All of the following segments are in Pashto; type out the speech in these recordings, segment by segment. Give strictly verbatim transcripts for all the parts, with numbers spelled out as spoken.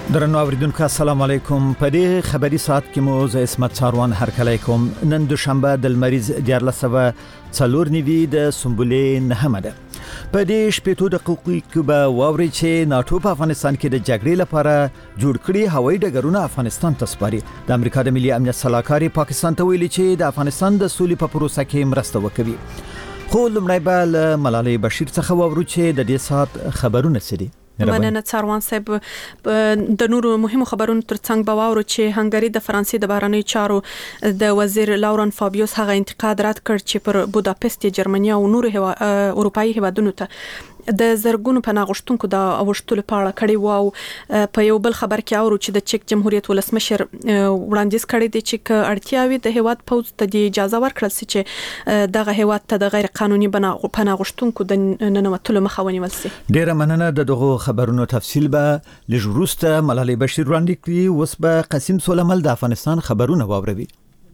درنو اوریدونکو السلام علیکم. په دې خبري ساعت کې مو زه اسمت څاروان هرکلی کوم. نن دوشنبه د لمریز دیارلسمه څلور نیوي د سنبلې نهمه ده. په دې شپږ دقیقو کې به واوري چې ناتو په افغانستان کې د جګړې لپاره جوړ کړي هوایي ډګرونه افغانستان ته سپاري. د امریکا د ملي امنیت صلاحکار پاکستان ته ویلي چې د افغانستان د سولې په پروسه کې مرسته وکوي. خو لمړی به له ملالۍ بشیر څخه واورو چې د دې ساعت خبرونه څه دي. مننه څاروان صاحب. د نورو مهمو خبرونو ترڅنګ به واورو چې هنګری د فرانسې د بهرنیو چارو د وزیر لاورن فابیوس هغه انتقاد رد کړ چې پر بوداپست جرمني او نورو هوا اروپאי هیوادونو ته د زرګونو پناه غوښتونکو د اوښتلو په اړه کړي وو. په یو بل خبر کې اورو چې د چک جمهوریت ولسمشر وړاندیز کړی دی چې اړتیاوي د هیواد پوز ته د اجازه ورکړل شي چې دغه هیواد ته د غیر قانوني پناه غوښتونکو د ننوتلو مخه ونیول شي. ډیره مننه. د دغه خبرونو تفصیل به لږ وروسته ملالۍ بشیر وړاندې کړي. اوس به قاسم سولمل د افغانستان خبرونه واوروي.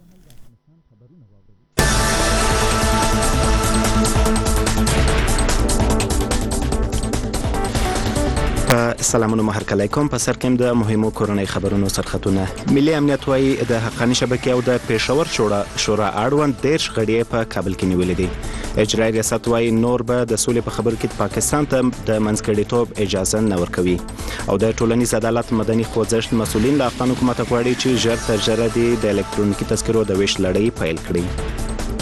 سلامونه هرکلی کوم. په سر کې د مهمو کورنۍ خبرونو سرخطونه. ملي امنیت وايي د حقاني شبکې او د پېښور شورا شورا اړوند ډېر شغړې په کابل کې نیولې دي. اجرایي ریاست وايي نور به د سولې په خبرو کې پاکستان ته د منځګړیتوب اجازه نه ورکوي. او د ټولنیز عدالت مدني خوځښت مسؤلین له افغان حکومت غواړي چې ژر تر ژره د الکترونیکي تذکرو د ویش لړۍ پیل کړي.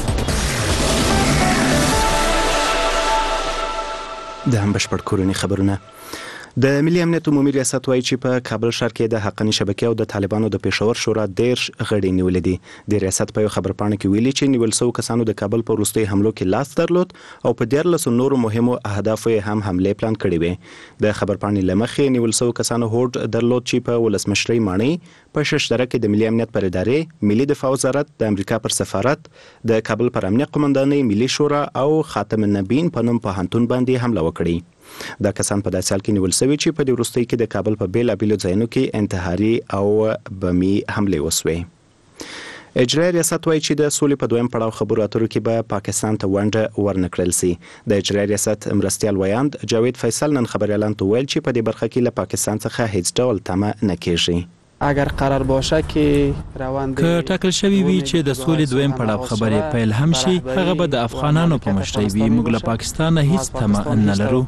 د هم بشپړ کورنۍ خبرونه. د ملي امنیت عمومي ریاست وايي چې په کابل ښار کې د حقاني شبکې او د طالبانو د پېښور شورا ډېر غړي نیولې دي. د ریاست په یو خبرپاڼه کې ویلي چې نیول شوو کسانو د کابل په وروستي حملو کې لاس درلود او په دیارلسو نورو مهمو اهدافو یې هم حملې پلان کړې وې. د خبرپاڼې له مخې نیول شوو کسانو هوډ درلود چې په ولسمشرۍ ماڼۍ، په ششدره کې د ملي امنیت پر ادارې، ملي دفاع وزارت، د امریکا پر سفارت، د کابل پر امنیه قومندانۍ، ملي شورا او خاتم النبیین په نوم پوهنتون باندې حمله وکړي. دا کسان په داسې حال کې نیول شوي چې په دې وروستۍ کې د کابل په بیلابیلو ځایونو کې انتحاري او بمي حملې وسوې. اجرایي ریاست وايي چې د سولې په دویم پړاو خبرو اترو کې به پاکستان ته ونډه ورنکړل شي. د اجرایي ریاست مرستیال ویاند جاوید فیصل نن خبریالانو ته ویل چې په دې برخه کې له پاکستان څخه هیڅ ډول تمه نه کېږي. اگر قرار باشه که روند که ټاکل شوی وي چې د سولې دویم پړاو خبرې پیل هم شي، هغه به د افغانانو په مشرۍ وي. موږ له پاکستان هیڅ تمه نه لرو.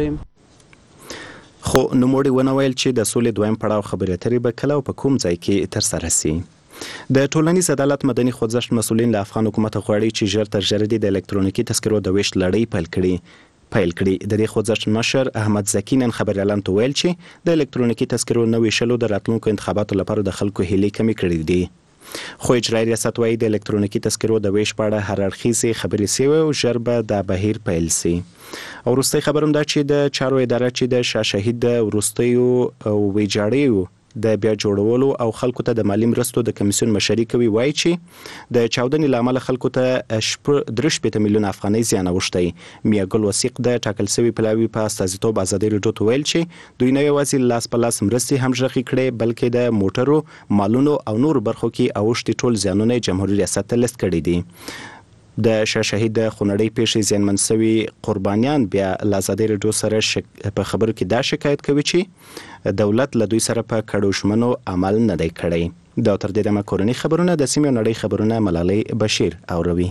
خو نوموړي ونه ویل چې د سولې دویم پړاو خبرې اترې به کله او په کوم ځای کې ترسره شي. د ټولنیز عدالت مدني خوځښت مسؤلین له افغان حکومت غواړي چې ژر تر ژره د الکترونیکي تذکرو د ویش لړۍ پیل کړي. پیل کړي. د دې خوځښت مشر احمد زکی نن خبریالانو ته ویل چې د الکترونیکي تذکرو نه ویشلو د راتلونکو انتخاباتو لپاره د خلکو هیلې کمې کړې دي. خو اجرایي ریاست وايي د الکترونیکي تذکرو د ویش په اړه هر اړخیزې خبرې شوې او ژر به دا بهیر پیل شي. او وروستی خبر هم دا چې د چارو اداره چې د شاه شهید د وروستیو ویجاړیو د بیا جوړولو او خلکو ته د مالی مرستو د کمیسیون مشري کوي، وایي چې د چاودنې له امله خلکو ته درې شپېته میلیونه افغانۍ زیان اوښتی. میا ګل وثیق د ټاکل شوي پلاوي په استازیتوب ازادي راډیو ته ویل چې دوی نه یوازې لاس په لاس مرستې هم ژغې کړې، بلکې د موټرو، مالونو او نورو برخو کې اوښتي ټول زیانونه جمهوریت ریاست ته لیست کړي دي. د شاه شهید د خونړۍ پیښې زیانمن شوي قربانیان بیا له ازادي راډیو سره شک... په خبرو کې دا شکایت کوي چې دولت له دوی سره په کډو ژمنو عمل نه دی کړی. دا تر دې دمه کورنۍ خبرونه د سیمې او نړۍ خبرونه ملالۍ بشیر اوروي.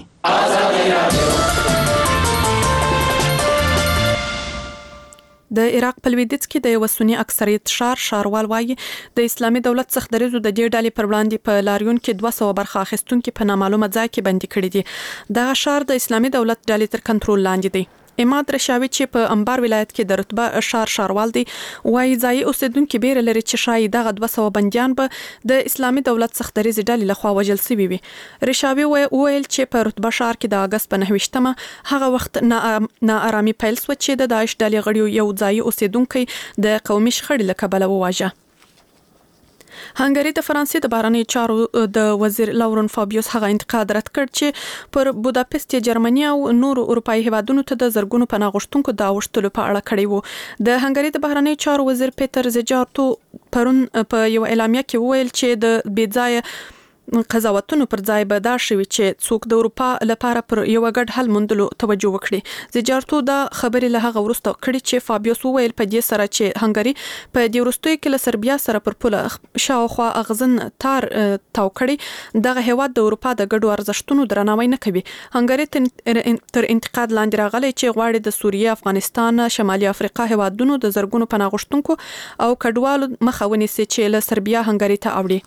د عراق په لویدیځ کې د یو سنی اکثریت شهر شاروال وايي د اسلامي دولت څخه دریزو د دې ډلې پر وړاندې په لاریون کې دوه سوه برخه اخیستونکو په نامعلومه ځای کې بندي کړي دي. دغه شهر د اسلامي دولت ډلې تر کنټرول لاندې دی. اماد رشاوی چې په انبار ولایت کې د رتبه شهر شاروال دی وايي ځای اوسیدونکو بیره لري چې شای دغه دوه سوه بنديان به د اسلامي دولت څخه دریز ډلې لخوا وژل شوي وي. رشاوی ویل چې په رتبه شهر کې د اگست په نهه ویشتمه هغه وخت نا آرامي پیل شو چې د داعش ډلې غړي یو ځای اوسیدونکو د قومي شخړې له کبله وواژه. هنګری د فرانسې د بهرنیو چارو د وزیر لاورن فابیوس هغه انتقاد رد کړ چې پر بوداپست جرمني او نورو اروپאי هیوادونو ته د زرګونو پناه غوښتونکو د اوښتلو په اړه کړی وو. د هنګری د بهرنیو چارو وزیر پیټر زجارتو پرون په یو اعلامیه کې وویل چې د بې ځایه قضاوتونو پر ځای به دا شوي چې څوک د اروپا لپاره پر یو غټ حل موندلو توجه وکړي. زیجارتو دا خبرې له هغه وروسته کړي چې فابیوس وویل په دې سره چې هنګري په دې وروستیو کې له سربیا سره پر پوله شاوخوا اغزن تار تاو کړي دغه هیواد د اروپا د ګډو ارزښتونو درناوی نه کوي. هنګري تر انتقاد لاندې راغلی چې غواړي د سوریه، افغانستان، شمالي افریقا هیوادونو د زرګونو پناه غوښتونکو او کډوالو مخه ونیسي چې له سربیا هنګري ته اوړي.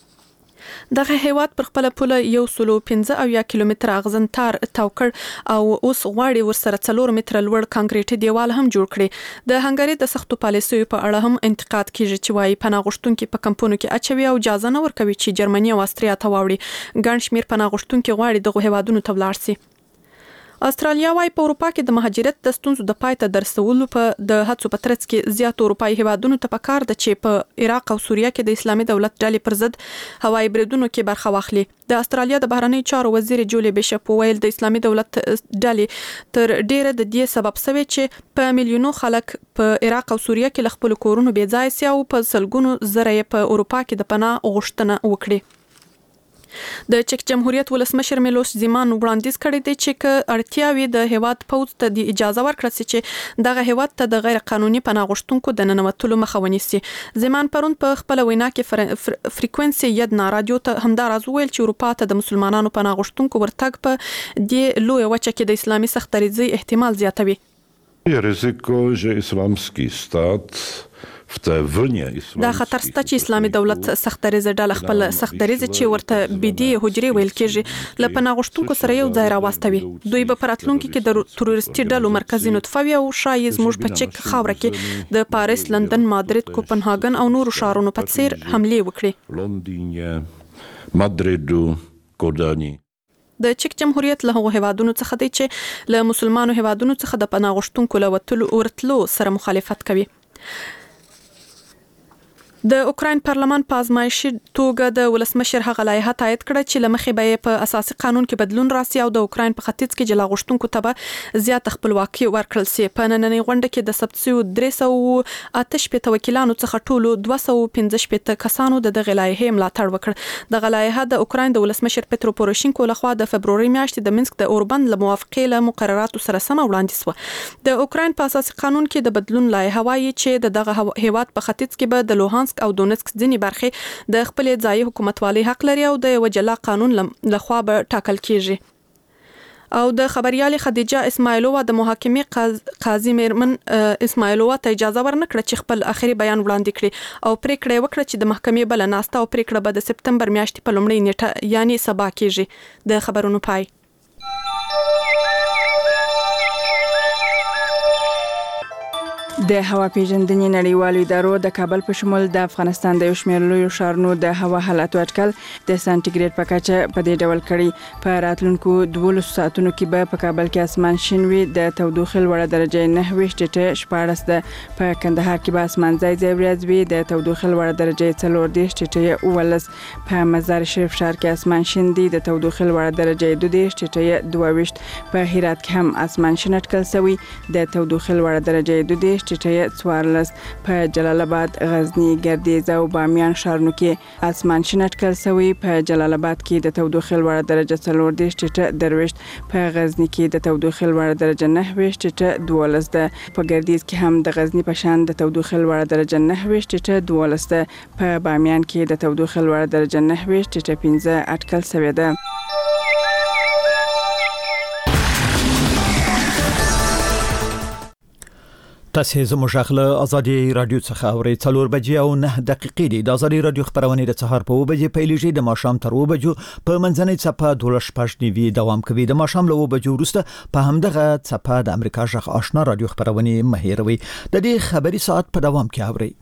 دغه هیواد پر خپل پوله یو سلو پنځه اویا کیلومتر اغزن تار تاو کړ او اوس غواړي ورسره څلور متره لوړ کانکریټي دیوال هم جوړ کړي. د هنګري د سختو پالیسیو په اړه هم انتقاد کیږي چې وايي پناه غوښتونکي په کمپونو کې اچوي او اجازه نه ورکوي چې جرمني او استریا ته واوړي. ګڼ شمیر پناه غوښتونکي غواړي دغه هیوادونو ته ولاړ شي. استرالیا وايي په اروپا کې د مهاجرت د ستونزو د پای ته درسولو په د هڅو په ترڅ کې زیات اروپایي هیوادونو ته پکار ده چې په عراق او سوریه کې د اسلامي دولت ډلې پر ضد هوایي بریدونو کې برخه واخلي. د استرالیا د بهرنی چارو وزیر جولي بیشپ ویل د اسلامي دولت ډلې تر ډیره د دې سبب سوي چې په میلیونو خلک په عراق او سوریه کې خپل کورونو بې ځای سي او په سلګونو زره په اروپا کې د پناه غوښتنه وکړي. د چک جمهوریت ولسمشر میلوش زیمان وړاندیز کړی دی چې ک اړتیا وي د هیواد پوز ته د اجازه ورکړي چې دغه هیواد ته د غیر قانوني پناه غوښتونکو د ننوتلو مخه ونیسي. زیمان پرون په خپل وینا کې فریکوئنسي یدنا رادیو ته همدا راز ویل چې اروپا ته د مسلمانانو پناه غوښتونکو ورتګ په دې لوی وچه کې د اسلامي سختدریزي احتمال زیاتوي. Je ryzyko, że islamski stat دا خطر سته چې اسلامي دولت سختدریزه ډله خپل سختدریزه چې ورته بيدي حجري ویل کېږي له پناه غوښتونکو سره یو ځای راوستوي. دوی به په راتلونکي کې د تروریستي ډلو مرکزي نطفه وي او شایي زموږ په چک خاوره کې د پاریس، لندن، مادرید، کوپنهاګن او نورو ښارونو په څیر حملې وکړي. لندن، مادریدو، کودانی. د چک جمهوریت له هغو هیوادونو څخه دی چې له مسلمانو هیوادونو څخه د پناه غوښتونکو له وتلو ورتلو سره مخالفت کوي. د اوکراین پارلمان په ازمایشي توګه د ولسمشر هغه لایحه تایید کړه چې لمخې به په اساسي قانون کې بدلون راسي او د اوکراین په ختیځ کې جلا غوښتونکو ته زیات خپلواکي ورکړل شي. په نننۍ غونډه کې د سبسیو درې سوه اته شپېته وکیلانو څخه ټولو دوه سوه پنځه شپېته کسانو د دغه لایحې ملاتړ وکړ. دغه لایحه د اوکراین د ولسمشر پترو پوروشینکو لخوا د فبروري میاشتې د منسک د اوربند له موافقې له مقرراتو سره سم وړاندې شوه. د اوکراین په اساسي قانون کې د بدلون لایحه وايي چې دغه هیواد په ختیځ کې به د لوهانسک او دونسک ځینې برخې د خپل ځایي حکومتوالي حق لري او د یو جلا قانون لخوا به ټاکل کیږي. او د خبريالي خدیجه اسماعیلووا د محاکمې قاضي میرمن اسماعیلووا ته اجازه ورنکړه چې خپل اخري بیان وړاندې کړي او پریکړه وکړه چې د محکمې بل ناسته او پریکړه به د سپتمبر میاشتې په لومړۍ نیټه یعنی سبا کیږي. د خبرونو پای. د هوا پیژندنې نړیوالو ادارو د کابل په شمول د افغانستان د یو شمېر لویو ښارونو د هوا حالاتو اټکل د سانتیګریډ په کچه په دې ډول کړي. په راتلونکو دولسو ساعتونو کې به په کابل کې اسمان شین وي، د تودوخې لوړه درجه نهه ویشت ټیټه شپاړس ده. په کندهار کې به اسمان ځای ځای وریځ وي، د تودوخې لوړه درجه څلور دېرش ټیټه اوولس. په مزار شریف ښار کې اسمان شین دی، د تودوخې لوړه درجه دوه دېرش ټیټه دوه ویشت. په هرات کې هم اسمان شین اټکل شوی، د تودوخې لوړه درجه دوه دېرش ټیټه څوارلس. په جلال آباد، غزنی، ګردیز او بامیان ښارونو کې اسمان شین اټکل شوی. په جلال آباد کې د تودوخې لوړه درجه څلور دېرش ټیټه درویشت. په غزنی کې د تودوخې لوړه درجه نهه ویشت ټیټه دولس ده. په ګردیز کې هم د غزنی په شان د تودوخې لوړه درجه نهه ویشت ټیټه دولس ده. په بامیان کې د تودوخې لوړه درجه نهه ویشت ټیټه پنځه اټکل شوی ده. تاسو زموږ غږ ازادي رادیو څخه اورئ. څلور بجې او نه دقیقې دي. د ازادي رادیو خبرونه د سهار په بجې پیلېږي، د ماښام تر و بجو په منځنۍ څپه دولس شپږ نیوي دوام کوي. د ماښام له و بجو وروسته په همدغه څپه د امریکا غږ آشنا رادیو خبرونه مهیروي. د دې خبري ساعت په دوام کې اورئ.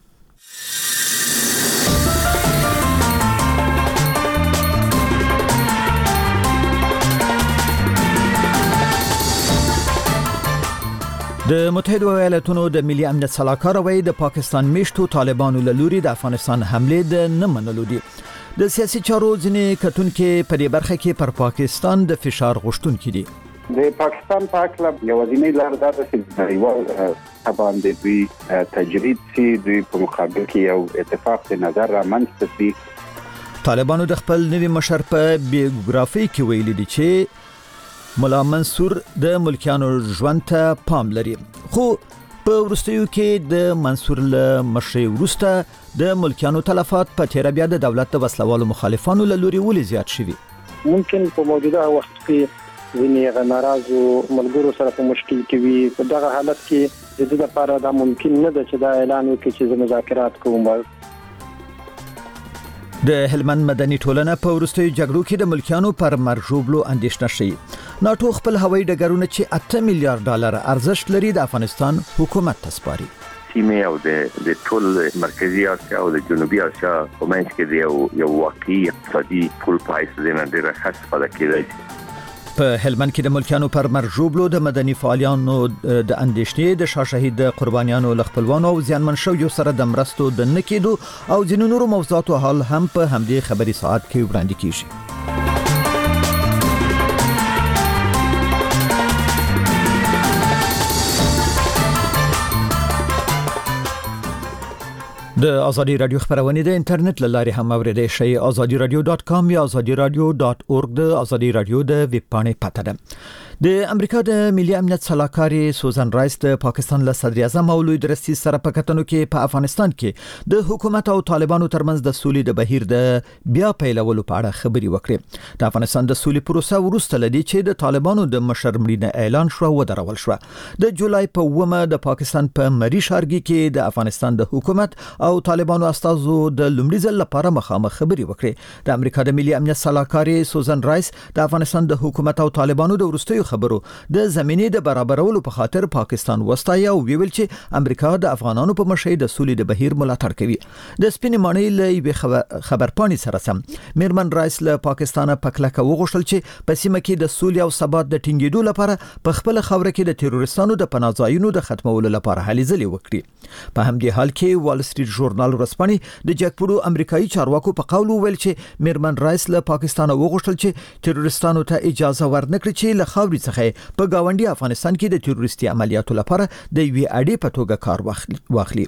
د متحده ایالاتونو د ملي امنیت سلاکار وایي د پاکستان میشتو طالبانو له لوري د افغانستان حمله د نه منلو دي. د سیاسي چارو ځینې کتونکو په دې برخه کې پر پاکستان د فشار غوښتونکي دي. د پاکستان په اړه یوازینی لار دا ده چې نړیوال طبعا د دوی تجرید سي دوی په مقابل کې یو اتفاق د نظر رامنځته شي. طالبانو د خپل نوي مشر په بیوګرافي کې ویلي دي چې مولا منصور د ملکیانو ژوند ته پام لري، خو په ورستیو کې د منصور له مشرۍ وروسته د ملکیانو تلفات په تیر بیا د دولت د وسلوالو مخالفانو له لوري ولې زیات شوي. ممکن په موجوده وخت کې ځینې ناراضو ملګرو سره په مشکل کې وي. په دغه حالت کې د دې لپاره دا ممکن نه ده چې دا اعلان وکړي چې مذاکرات کوم. د هلمند مدني ټولنه په ورستیو جګړو کې د ملکیانو پر مرجوبلو اندیشنه شي. ناتو خپل هوایي ډګرونه چې اته میلیارډ ډالر ارزښت لري د افغانستان حکومت ته سپاري. سیمه او د د ټول مرکزی اسیا او د جنوبي اسیا په منځ کې د یو یو واقعي اقتصادي پول پایس د نه ډیره خاص فعالیت کېږي. په هلمند کې د ملکیانو پر مرجوبلو د مدني فعالیانو د اندیشنې د شاه شهید قربانیانو لخپلوانو او ځانمن شویو سره د مرستو د نکیدو او ځینو نورو موضوعاتو حل هم په همدې خبري ساعت کې وړاندې کیږي. د ازادي رادیو خبرونه د انټرنیټ لاري هم اوریدئ شئ. ازادي رادیو ډاټ کام یا ازادي رادیو ډاټ اورګ د ازادي رادیو د ویب پاڼې پته ده. د امریکا د ملي امنیت سلاکاري سوزان رایس د پاکستان له صدر اعظم او لوی درستي سره په کتنو کې په افغانستان کې د حکومت او طالبانو ترمنځ د سولې د بهیر د بیا پیلولو په اړه خبري وکړي. د افغانستان د سولې پروسه ورسته لدی چې د طالبانو د مشر مړینه اعلان شو و درول شو. د جولای په اومه د پاکستان په مری شارګي کې د افغانستان د حکومت او طالبانو استازو د لومړي ځل لپاره مخامخ خبري وکړي. د امریکا د ملي امنیت سلاکاري سوزان رایس د افغانستان د حکومت او طالبانو د ورستیو خبرو د زمینې د برابرولو په خاطر پاکستان وستایا او ویل چې امریکا د افغانانو په مشي د سولې د بهیر ملاتړ کوي. د سپینې مانۍ له خبرپاڼې سره سم میرمن رایس له پاکستان په کلکه وغوښتل چې په سیمه کې د سولې او ثبات د ټینګېدو لپاره په خپل خوره کې د تروریستانو د پناهځایونو د ختمولو لپاره هلې ځلې وکړي. په همدې حال کې وال سټریټ ژورنال ورځپاڼې د جګپړو امریکایي چارواکو په قول ویل چې میرمن رایس له پاکستان وغوښتل چې تروریستانو ته اجازه ورنکړي چې له خاورې څخه په گاونډي افغانستان کې د تروریستي عملیاتو لپاره د وی اډې په توګه کار واخلي.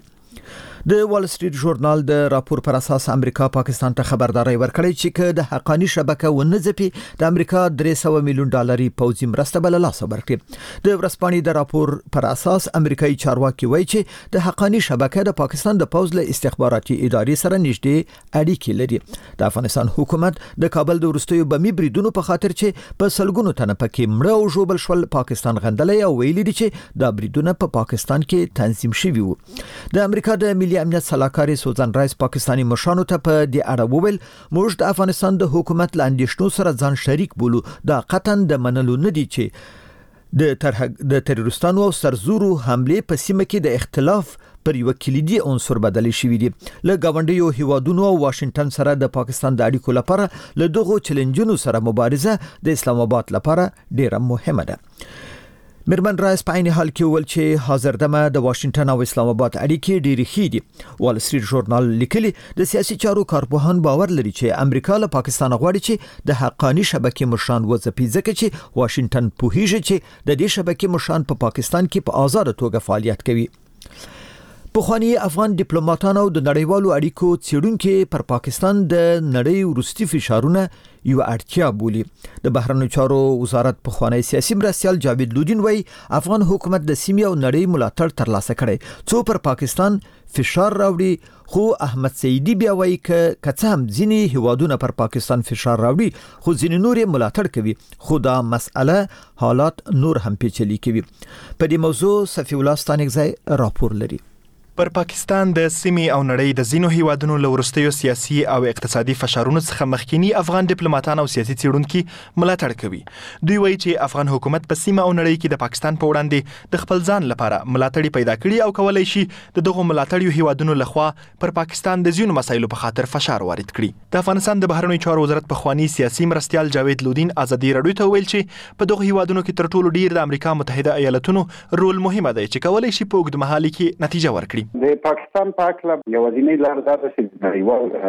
د وال سټریټ ژورنال د راپور پر اساس امریکا پاکستان ته خبرداري ورکړې چې که د حقانی شبکه ونځپي د امریکا درې سوه میلیون ډالري پوځي مرسته بل لاس ورکړي. د ورځپاڼې د راپور پر اساس امریکایي چارواکي وایي چې د حقانی شبکه د پاکستان د پوځ له استخباراتي ادارې سره نږدې اړیکې لري. د افغانستان حکومت د کابل د ورستیو بمي بریدونو په خاطر چې په سلګونو تنه پکې مړه او ژوبل شول پاکستان غندلې او ویلي دي چې دا بریدونه په پاکستان کې تنظیم شوي وو. د امریکا د ملي امنیت سلاکاري سوزان رایس پاکستانی مشرانو ته په دې اړه وویل موږ د افغانستان د حکومت لاندېشنو سره ځان شریک بولو. دا قطعاً د منلو نه دي چې د ترهګ د تروریستانو او سرزورو حمله په سیمه کې د اختلاف پر یو کلیدي عنصر بدلی شوی دی. له گاونډیو هیوادونو او واشنگټن سره د پاکستان د اړیکو لپاره له دغو چیلنجونو سره مبارزه د اسلام آباد لپاره ډیره مهمه ده. میرمن رایس په عین حال کې ویل چې حاضر دمه د واشنگټن او اسلام آباد اړیکې ډېرې ښې دي. وال سټریټ ژورنال لیکلي د سیاسي چارو کارپوهان باور لري چې امریکا له پاکستان غواړي چې د حقانی شبکې مشران وځپي ځکه چې واشنگټن پوهیږي چې د دې شبکې مشران په پاکستان کې په آزاد توګه فعالیت کوي. پخوانی افغان ډیپلوماټانو د نړیوالو اړیکو څېړونکو پر پاکستان د نړۍ وروستي فشارونه یو اړتیا بولي. د بهرنیو چارو وزارت پخوانی سیاسي مرستیال جاوید لودین وایي افغان حکومت د سیمې او نړۍ ملاتړ ترلاسه کړي څو پر پاکستان فشار راوړي. خو احمد سعیدی بیا وایي ک کڅه هم ځینې هیوادونه پر پاکستان فشار راوړي خو ځینې نور یې ملاتړ کوي. خو دا مسأله حالات نور هم پیچلي کوي. په دې موضوع صفی الله ستانکزی راپور لري. پر پاکستان د سیمې او نړۍ د ځینو هیوادونو له وروستیو سیاسي او اقتصادي فشارونو څخه مخکینی افغان ډیپلوماټان او سیاسي څېړونکي ملاتړ کوي. دوی وایي چې افغان حکومت په سیمه او نړۍ کې د پاکستان په وړاندې د خپل ځان لپاره ملاتړي پیدا کړي او کولای شي د دغو ملاتړیو هیوادونو لخوا پر پاکستان د ځینو مسایلو په خاطر فشار وارد کړي. د افغانستان د بهرنیو چارو وزارت پخوانی سیاسي مرستیال جاوید لودین ازادي رادیو ته ویل چې په دغو هیوادونو کې تر ټولو ډیر د امریکا متحده ایالاتونو رول مهمه دی چې کولای شي په اوږدمهالي کې نتیجه ورکړي. د پاکستان په اړه یوازینۍ لار دا ده چې نړیوال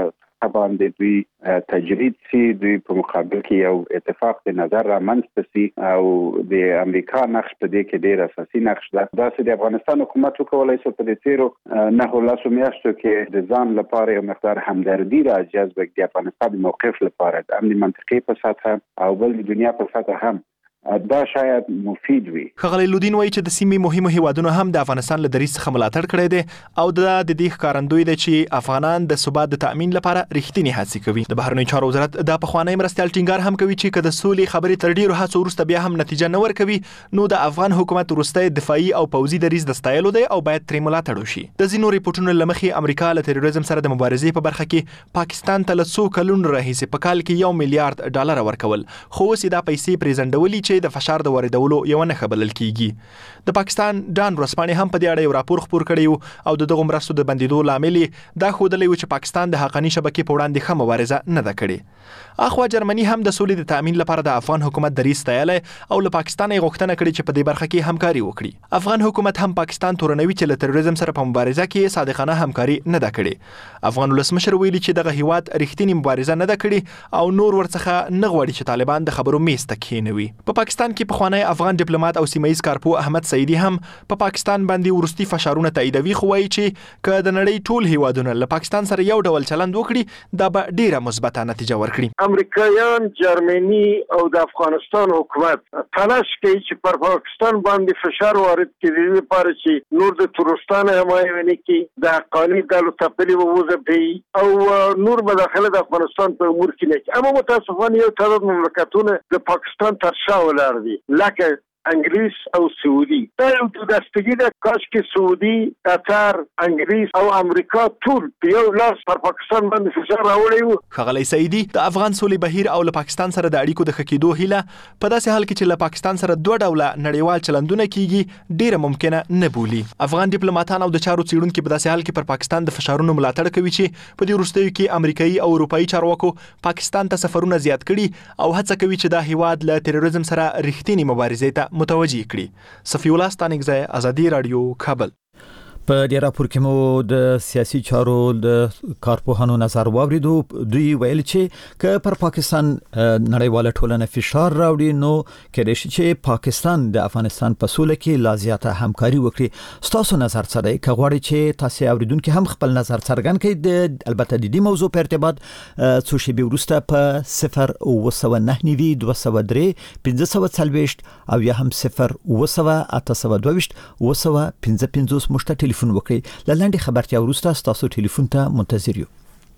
سطح باندې دوی تجرید سي، دوی په مقابل کې یو اتفاق د نظر را منځته سي او د امریکا نقش په دې کې ډېر اساسي نقش ده. دا چې د افغانستان حکومت وکولای شي په دې تیرو نه لاسو میاشتو کې د ځان لپاره یو مقدار همدردي را جذب کړي د افغانستان د موقف لپاره د امن منطقي په سطح او بل د دنیا په سطح هم دا شاید مفید وي. ښاغلی لودین وایي چې د سیمې مهمو هیوادونو هم د افغانستان له دریځ څخه ملاتړ کړی دی او د دې ښکارندوی دی چې افغانان د ثبات د تأمین لپاره رښتینې هڅې کوي. د بهرنیو چارو وزارت د پخوانی مرستیال ټینګار هم کوي چې که د سولې خبرې تر ډیرو هڅو وروسته بیا هم نتیجه نه ورکوي نو د افغان حکومت وروستی دفاعي او پوځي دریځ د ستایلو دی او باید ترې ملاتړ وشي. د ځینو ریپورټونو له مخې امریکا له تروریزم سره د مبارزې په برخه کې پاکستان ته له څو کلونو راهیسې په کال کې یو میلیارډ ډالر ورکول، خو اوس دا پیسې پریزنډولي چې د فشار د دولو یو نه خبرل کیږي. د پاکستان ډان ورسپانې هم په دې اړه یو راپور خپور کړی او د دغه مرستو د بندیدو لامل دا ښودلی و چې پاکستان د حقاني شبکې په وړاندې ښه مبارزه نه ده کړې. اخوا جرمني هم د سولې د تأمین لپاره د افغان حکومت دریځ ستایلی او له پاکستان یې غوښتنه کړې چې په دې برخه کې همکاري وکړي. افغان حکومت هم پاکستان تورنوي چې له تروریزم سره په مبارزه کې صادقانه همکاري نه ده کړې. افغان ولسمشر ویلي چې دغه هیواد رښتینی مبارزه نه ده کړې او نور ورڅخه نه غواړي چې طالبان د خبرو میز ته کښېنوي. په پاکستان کې پخوانی افغان ډیپلوماټ او سیمه ایز کارپو احمد سعیدي هم په پا پاکستان باندې ورستي فشارونه تاییدوي، خو وایي چې که د نړۍ ټول هیوادونه له پاکستان سره یو ډول چلند وکړي دا به ډیره مثبته نتیجه ورکړي. امریکایان، جرمني او د افغانستان حکومت تلاش کوي چې پر پاکستان باندې فشار وارد کړي لپاره چې نور د تورستان حمایه ونی کړي، د حقاني ډلو تپلي ووځي او نور مداخله د افغانستان په امور کې نه کوي. اما متاسفانه یو تعداد مملکتونه د پاکستان تر شا ولاړ دي لکه انګلیس او سعودي. دا یو دستګي ده، کاش کې سعودي، قطر، انګلیس او امریکا ټول په یو لاس پر پاکستان باندې فشار راوړی وو. ښاغلی سعیدي د افغان سولې بهیر او له پاکستان سره د اړیکو د ښه کېدو هیله په داسې حال کې چې له پاکستان سره دوه ډوله نړیوال چلندونه کیږي ډیره ممکنه نه بولي. افغان ډیپلوماټان او د چارو څیړونکي په داسې حال کې پر پاکستان د فشارونو ملاتړ کوي چې په دې وروستیو کې امریکایي او اروپایي چارواکو پاکستان ته سفرونه زیات کړي او هڅه کوي چې دا هیواد له تروریزم سره رښتینی مبارزې ته متوجه کړي. صفی الله ستانکزی، ازادي رادیو، کابل. په دې راپور کې مو د سیاسي چارو د کارپوهانو نظر واوریدو. دوی ویل چې که پر پاکستان نړیواله ټولنه فشار راوړي نو کېدای شي چې پاکستان د افغانستان په سوله کې لا زیاته همکاري وکړي. ستاسو نظر څه دی؟ که غواړئ چې تاسو اوریدونکو هم خپل نظر څرګند کړئ د البته د دې موضوع په ارتباط څو شیبې وروسته په صفر اوه سوه نهه نوي دوه سوه درې پنځه سوه څلوېښت او یا هم صفر اوه سوه اته سوه دوهویشت اوه سوه پنځه پنځوس مشته ټلیفون وکړئ. لاندې خبرتیا وروسته تاسو ټلیفون ته منتظر یو.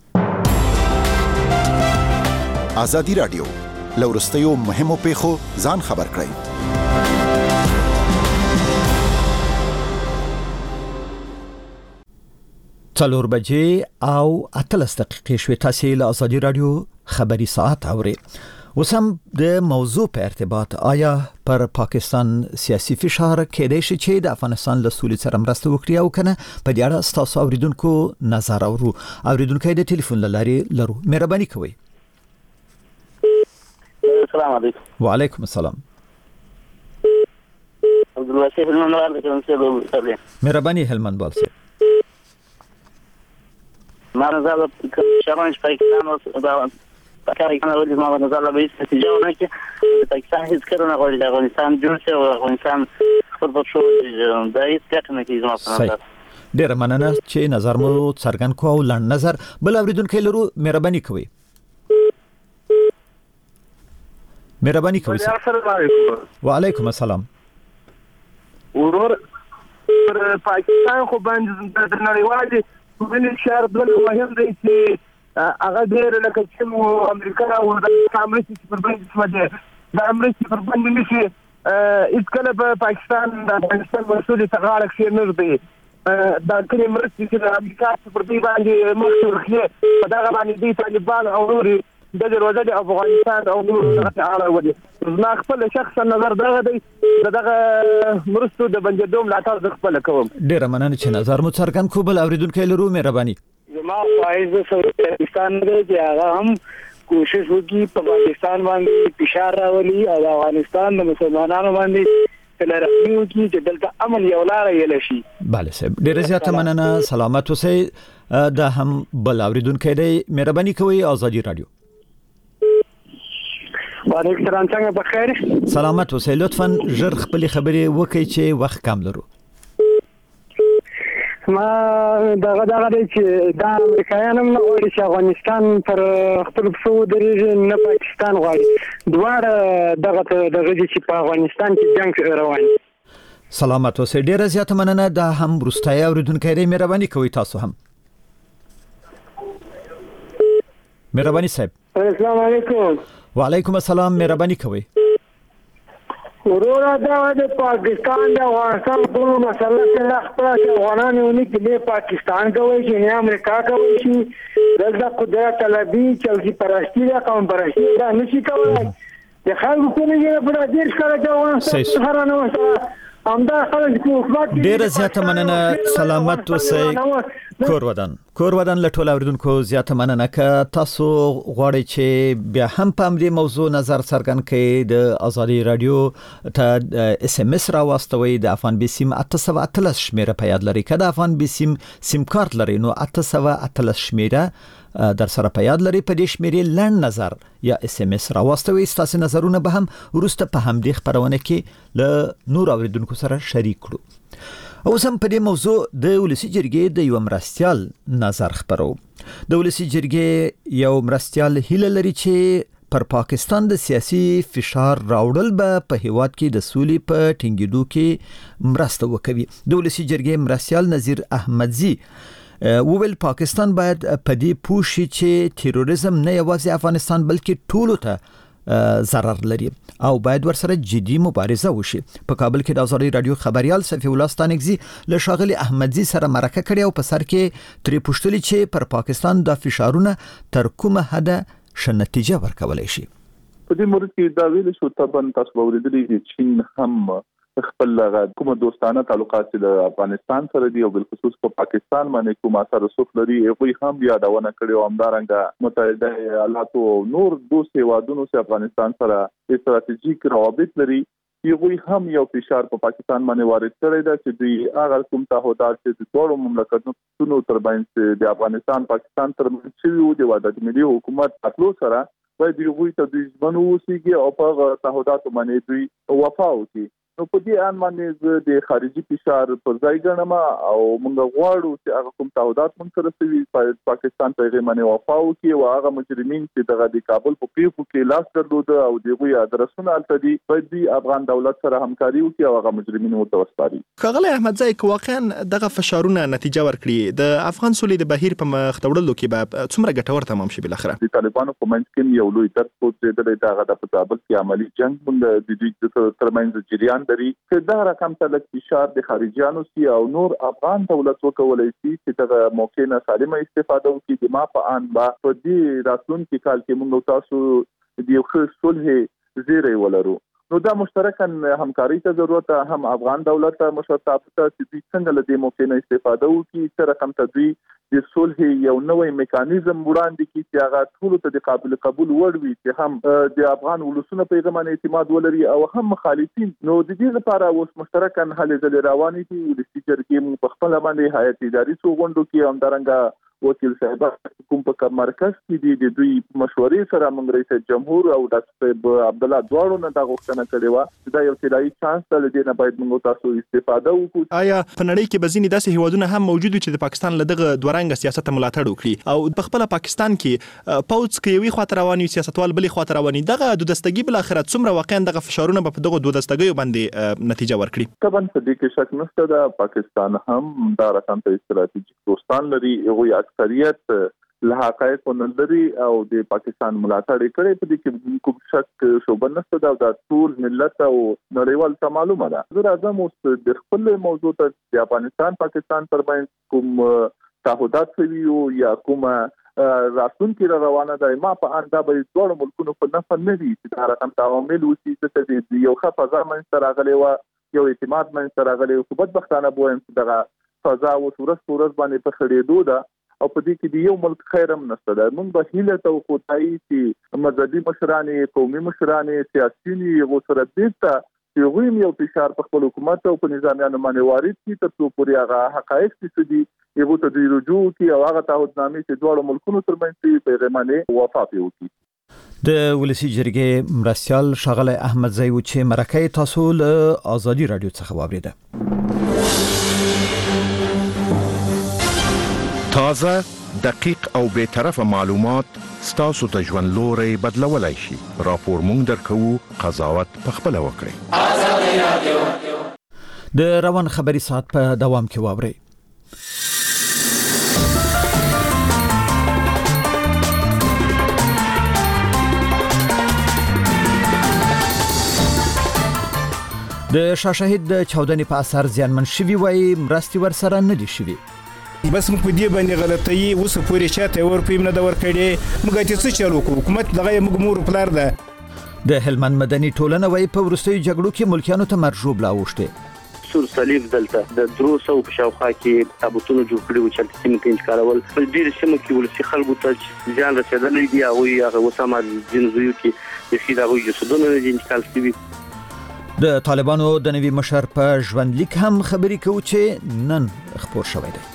ازادي رادیو لورستیو مهمو پیښو ځان خبر کړئ. څلور بجې او اتلس دقیقې شوې. تاسو له ازادي رادیو خبري ساعت اورئ. وسم د موضوع په ارتباط آیا پر پاکستان سیاسي فشار کېدای شي چې د افغانستان له سولې سره مرسته وکړي او کنه؟ په دې اړه تاسو اوریدونکو نظر اورو. اوریدونکو د ټلیفون لارې لرو، مهرباني کوئ. السلام علیکم. وعلیکم السلام. عبدالواسف هلمند وال کوم مهرباني هلمند وال سره ما نظر شرانش پاکستان او پاکستان ولې ما نظر لا به نتیجه ونه کې پاکستان هیڅ کړو نه غواړي د افغانستان جوړ شي او افغانستان خپل په شو د هیڅ کټ نه کیږي ما په نظر. ډیر مننه چې نظر مو څرګند کو او لاند نظر. بل اوریدونکو لرو، مهرباني کوئ. مهرباني کوئ. السلام علیکم. وعلیکم السلام. ورور پر پاکستان خو باندې د نړیوالې ټولنې شهر بل مهم دی چې هغه ډېر لکه چې امریکا او د امریکا پر باندې سمجه د امریکا پر باندې نشي هیڅ کله په پاکستان د افغانستان مسؤلیت غاړه کې نه دی. دا کله مرستې چې د امریکا پر دې باندې مخکې ورخلي په دغه باندې د طالبان او نور د دروازه د افغانستان او نور دغه اړه ودی. زما خپل شخصا نظر دغه دی دغه مرستو د بنجدوم ملاتړ د خپل کوم. ډیر مننه چې نظر مو څرګند کو. بل اوریدونکو لرو، مهرباني. زما خواهش د پاکستان دی چې هغه هم کوشش وکړي په پاکستان باندې فشار راولي او افغانستان د مسلمانانو باندې تلرحمي وکړي چې دلته امن یو لار یې لشي. بله صاحب، ډیر زیاته مننه. سلامت اوسئ. دا هم بل اوریدونکو دی مهرباني کوي ازادي رادیو. وعلیکم السلام، څنګه بخیر؟ سلامت اوسئ. لطفا ژر خپل خبرې وکړئ چې وخت کم لرو. ما دغه دغه دی چې دا امریکایان هم نه غواړي چې افغانستان پر خپل پښو ودرېږي، نه پاکستان غواړي. دواړه دغه دغه دي چې په افغانستان کې جنګ روان دی. سلامت اوسئ. ډیره زیاته مننه. دا هم وروستی اوریدونکی دی، مهرباني کوئ تاسو هم. مهرباني صاحب. السلام علیکم. وعلیکم السلام، مهرباني کوئ. ورور دا د پاکستان د افغانستان په مسله کې لا خپل افغانان یو نه کې پاکستان کوي چې نه امریکا کوي چې دغه قدرت طلبي چوکي پرستی دا قوم پرستی دا نشي کولای. د خلکو په نړۍ په دې ښکاره چې افغانستان هر نه وسه همدا خلک چې حکومت ډیره زیاته مننه. سلامت اوسئ. کور ودان کور ودان له ټولو اوریدونکو زیاته مننه. که تاسو غواړئ چې بیا هم په همدې موضوع نظر څرګند کړئ، د ازادي رادیو ته اس ام اس راواستوئ. د افغان بي سیم اته سوه اتلس شمیره په یاد لرئ. که د افغان بي سیم سیم کارت لرئ نو اته سوه اتلس شمیره در سره په یاد لرئ. په دې شمیرې لنډ نظر یا اس ام اس راواستوئ. ستاسو نظرونه به هم وروسته په همدې خبرونه کې له نور اوریدونکو سره شریک کړو. اوس هم په دې موضوع د ولسی جرګې د یو مرستیال نظر خبرو. د ولسی جرګې یو مرستیال هیله لري چې پر پاکستان د سیاسي فشار راوړل به په هیواد کې د سولې په ټینګېدو کې مرسته وکوي. د ولسی جرګې مرستیال نظیر احمدزي وویل پاکستان باید په دې پوه شي چې تیروریزم نه یوازې افغانستان بلکې ټولو ته ضرر لري او باید ورسره جدي مبارزه وشي. په کابل کې د ازادي رادیو خبريال صفي الله ستانګزي له ښاغلي احمدزي سره مرکه کړې او په سر کې ترې پوښتنه چې پر پاکستان د فشارونه تر کومه حده ښه نتیجه ورکولای شي. په دې مورد کې دا ویل شو طبعا تاسو اوریدلي چې چین هم خپل کوم دوستانه تعلقات د افغانستان سره دي او بل خصوص په پاکستان باندې کوم اثر رسوخ لري. هغه هم یادونه کړې او همدارنګه متحده ایالات او نور دوه هیوادونو سره افغانستان سره استراتیژیک روابط لري. یو هم یو فشار په پاکستان باندې وارد کړی دی چې دوی هغه کوم تعهدات چې د ټولو مملکتونو ترمنځ د افغانستان پاکستان ترمنځ شوي د وحدت ملي حکومت اتلو سره باید دوی ته د ځمنو وسیږي او په تعهداتو باندې دوی وفا وکړي. نو په دې ان باندې د خارجي فشار پر ځای ګڼم او موږ غواړو چې هغه کوم تعهدات موږ سره سوي پاکستان ته یې باندې وفا وکړي او هغه مجرمین چې دغه د کابل په پیښو کې لاس درلود او دغه ادرسونه التدي باید د افغان دولت سره همکاري وکړي او هغه مجرمین ورته وسپاري. ښاغلی احمدزي که واقعا دغه فشارونه نتیجه ورکړي د افغان سولې د بهیر په مخ وړلو کې به څومره ګټور تمام شي؟ بل اخره د طالبانو په منځ کې یو لوی درس پوت دی دغه د کابل کې عملی جنگ موږ د دوی ترمنځ جریان لري چې دا رقم تلک فشار د خارجيانو سي او نور افغان دولت وکولای شي چې دغه موقع نه سالمه استفاده وکړي. د ما په ان با په دې راتلونکي کال کې موږ تاسو د یو ښه صلح زیری ولرو. نو دا مشترکاً همکاري ته ضرورت هم افغان دولت ته مشرتابه ته چې څنګه له دې موقع نه استفاده وکړي چې رقم تدوی د صلح یو نوې میکانیزم وړاندې کړي چې هغه ټول ته د قابل قبول وړ وي چې هم د افغان ولسونو په پیغام اعتماد ولري او هم مخالفین. نو د دې لپاره اوس مشترکاً هلې ځلې روانې دي. د سپیکر کې په خپل باندې هیئت اداري څو غونډو کې همدارنګه وکیل صاحب کوم په مرکز کې دي د دوی مشورې سره موږ رئیس جمهور او ډاکټر عبد الله دواړو نه دا غوښتنه کړې و چې دا یو طلایي چانس ته لدی نه باید موږ تاسو استفاده وکړو. آیا په نړۍ کې بزینی داسې هیوادونه هم موجود دي چې د پاکستان لدغه دورانګ سیاست ملاتړ وکړي او په خپل پاکستان کې پوز کې یوې خاطر رواني سیاستوال بلې خاطر رواني دغه د دستګي بل اخرت څومره واقعا دغه فشارونه په دغه دوه دستګیو باندې نتیجه ورکړي؟ طبعا په دې کې شک نشته دا پاکستان هم دا رقم ته استراتیژیک دوستان لري. هغه اکثریت له حقایق ونلري او د پاکستان ملاتړ کړي. په دې کې کوم شک شوبه نشته دا د ټول ملت او نړیوال ته معلومه ده. زه راځم اوس د خپل موضوع ته د افغانستان پاکستان ترمنځ کوم تعهدات شوي یا کوم راتلونکي روانه ده. ما په اند دا به ټول ملکونو په نفع نه دي چې دا رقم تعامل وشي چې یو ښه فضا منځ راغلی و یو اعتماد منځ راغلی و. خو بدبختانه بوایم چې دغه فضا اوس ورځ په ورځ باندې په خړېدو ده او په دې کې د یو ملک خیر هم نشته ده. موږ به هیله توقع کوي چې مذهبي مشران قومي مشران سیاسيين یو سره بیرته یو یو فشار په خپل حکومت او په نظامیانو باندې وارد کړي تر څو پورې هغه حقایق چې دي یو ته د رجوع کی او هغه تعهدنامې چې دوه ملکونو ترمنځ پیغامونه وفات وکړي. د ولسی جرګې مرستيال شغله احمد زیو چې مرکه تاسو له ازادي رادیو څخه واوریده. تازه دقیق او به طرفه معلومات ستاسو ته ژوند لوري بدلولای شي. راپور مونږ درکو، قضاوت پخپله وکړئ. ازادي رادیو د روان خبري ساعت په دوام کې واوري. د شاه شهید د چاودنې په اثر زیانمن شوي وای مرستي ورسره نه دي شوي. بس موږ په دې باندې غلطي اوس پورې چاته ور پېم نه دا ور کړي موږ ته څه چلو کو حکومت دغه موږ مور پلار ده. د هلمند مدني ټولنه وای په ورستي جګړو کې ملکیانو ته مرجوب لاوښته. سور صلیب دلته د دروسو په شاوخوا کې تابوتونو جوړ کړي و چې سیمه کې انکارول په ډیر سیمه کې ولسی خلکو ته ځان رسیدلې دي او هغه وسامه جنزویو کې د شي دغه جسدونه د انتقال شوي. د طالبانو د نوي مشر په ژوندلیک هم خبري کوي چې نن خبر شوی دی.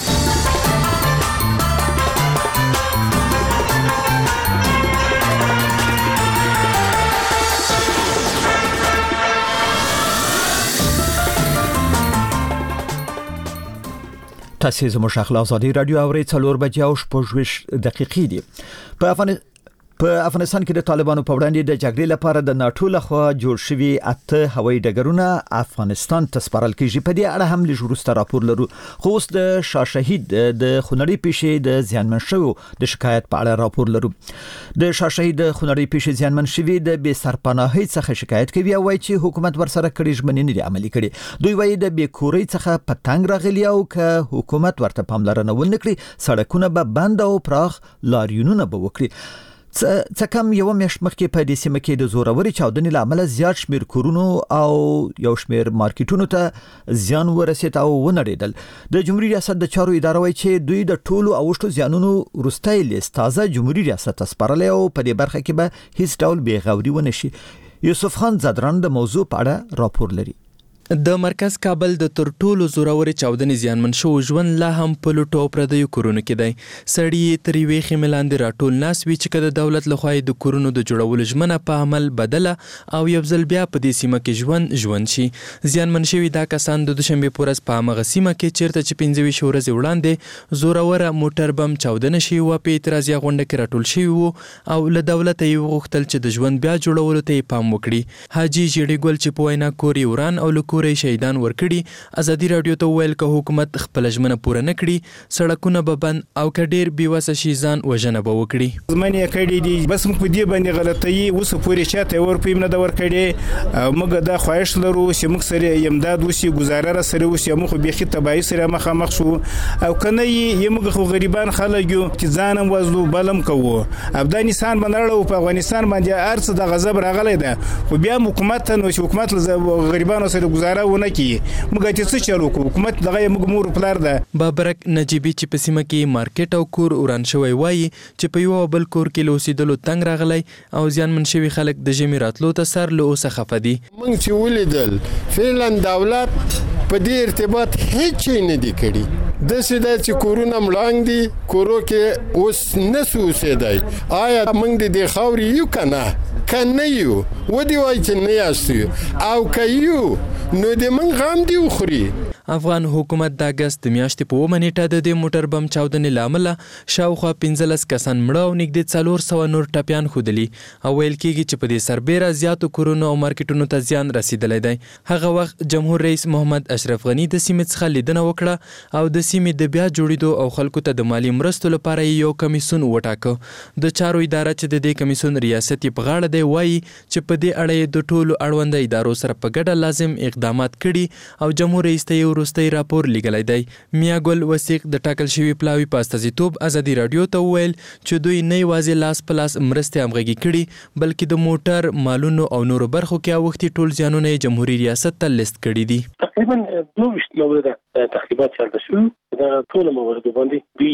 تاسو زموږ خپل ازادي رادیو اوري څلور بجې او شپږ دقیقې دي. په افغانستان په افغانستان کې د طالبانو په وړاندې د جګړې لپاره د ناتو لخوا جوړ شوی اته هوایي ډګرونه افغانستان ته سپارل کېږي. په دې اړه هم لږ وروسته راپور لرو. خو اوس د شاه شهید د خونړۍ پیښې د زیانمن شوو د شکایت په اړه راپور لرو. د شاه شهید د خونړۍ پیښې زیانمن شوي د بې سرپناهۍ څخه شکایت کوي او وایي چې حکومت ورسره کړي ژمنې نه دي عملي کړي. دوی وایي د بې کورۍ څخه په تنګ راغلي او که حکومت ورته پاملرنه ونه کړي سړکونه به بند او پراخ لاریونونه به وکړي. څه کم یو میاشت مخکې په دې سیمه کې د زوروري چاودنې لامل زیات شمیر کورونو او یو شمیر مارکیټونو ته زیان ورسید او ونړیدل. د جمهوریت ریاست د چارو اداره وایي چې دوی د ټولو اوښتو زیانونو وروستۍ لیست تازه جمهوریت ریاست ته سپارلې او په دې برخه کې به هیڅ ډول بې غوري ونه شي. یوسف خان زادران د موضوع په اړه راپور لري. د مرکز کابل د تر ټولو زوروري چاودنې زیانمن شو ژوند لا هم په لوټو پردیو کورونو کې دی. سړی تر یوې خیمې لاندې راټول ناس وي چې که د دولت لخوا د کورونو د جوړولو ژمنه په عمل بدله او یو ځل بیا په دې سیمه کې ژوند ژوند شي. زیانمن شوي دا کسان د دوشنبې په ورځ په همغه سیمه کې چیرته چې پنځه ویشت ورځې وړاندې زوروره موټر بم چاودنه شوې وه په اعتراضیه غونډه کې راټول شوي وو او له دولته یې وغوښتل چې د ژوند بیا جوړولو ته یې پام وکړي. حاجي ژیړي ګل چې په وینا کور یې وران او له کوره شهیدان ورکړي. ازادي رادیو ته ویل که حکومت خپل ژمنه پوره نه کړي سړکونه به بند او که ډیر بیوسه شي ځان وژنه به وکړي. زمانه کړي دي بس موږ په دې باندې غلطي اوس پورې چاته ور پېم نه دا ور کړي موږ دا خواهش لرو چې موږ سره امداد وسی گزاره را سره وسی موږ به خې تبعی سره مخامخ شو او کنه یې موږ خو غریبان خلک یو چې ځانم وزلو بلم کوو. افغانستان باندې په افغانستان باندې ارڅ د غضب راغلی ده خو بیا حکومت نو چې حکومت غریبانو سره گزاره ونه کی موږ ته څه چلو کو حکومت دغه موږ مور پلار ده. بابرک نجيبي چې په سیمه کې مارکیټ او کور وران شوی وایي چې په یو بل کور کې لوسیدلو تنگ راغلی او زیانمن شوي خلک د ژمي راتلو ته سر له اوسه خفه دي. موږ چې ولیدل فعلا دولت په دې ارتباط هیڅ نه دی کړی. د سیده چې کورونه مړانګ دي کورو کې اوس نه سوسیدای آیا موږ د خاوري یو کنه کنه یو ودی وای چې نه یاستو او کایو نو د من غام دی خوري. افغان حکومت د اگست میاشتې په اومه نیټه د دې موټر بم چاودنې لامل شاوخوا پنځلس کسان مړه او نږدې څلور سوه نور ټپیان ښودلي او ویل کېږي چې په دې سربیره زیاتو کورونو او مارکیټونو ته زیان رسیدلی دی. هغه وخت جمهور رئیس محمد اشرف غني د سیمې څخه لیدنه وکړه او د سیمې د بیا جوړېدو او خلکو ته د مالی مرستو لپاره یو کمیسون وټاکه. د چارو اداره چې د دې کمیسون ریاست یې په غاړه دی وایي چې په دې اړه د ټولو اړونده ادارو سره په ګډه لازم اقدامات کړي او جمهور رئیس ته وروستی راپور لیږلی دی. میا ګل وثیق د ټاکل شوي پلاوي په استازیتوب ازادي رادیو ته وویل چې دوی نه یوازې لاس په لاس مرستې همغږي کړي بلکې د موټر مالونو او نورو برخو کې اوښتي ټول زیانونه یې جمهوري ریاست ته لیست کړي دي. تقریبا دوه ویشت مورده تخریبات چلته شو. دا ټول موارد باندې دوی خپل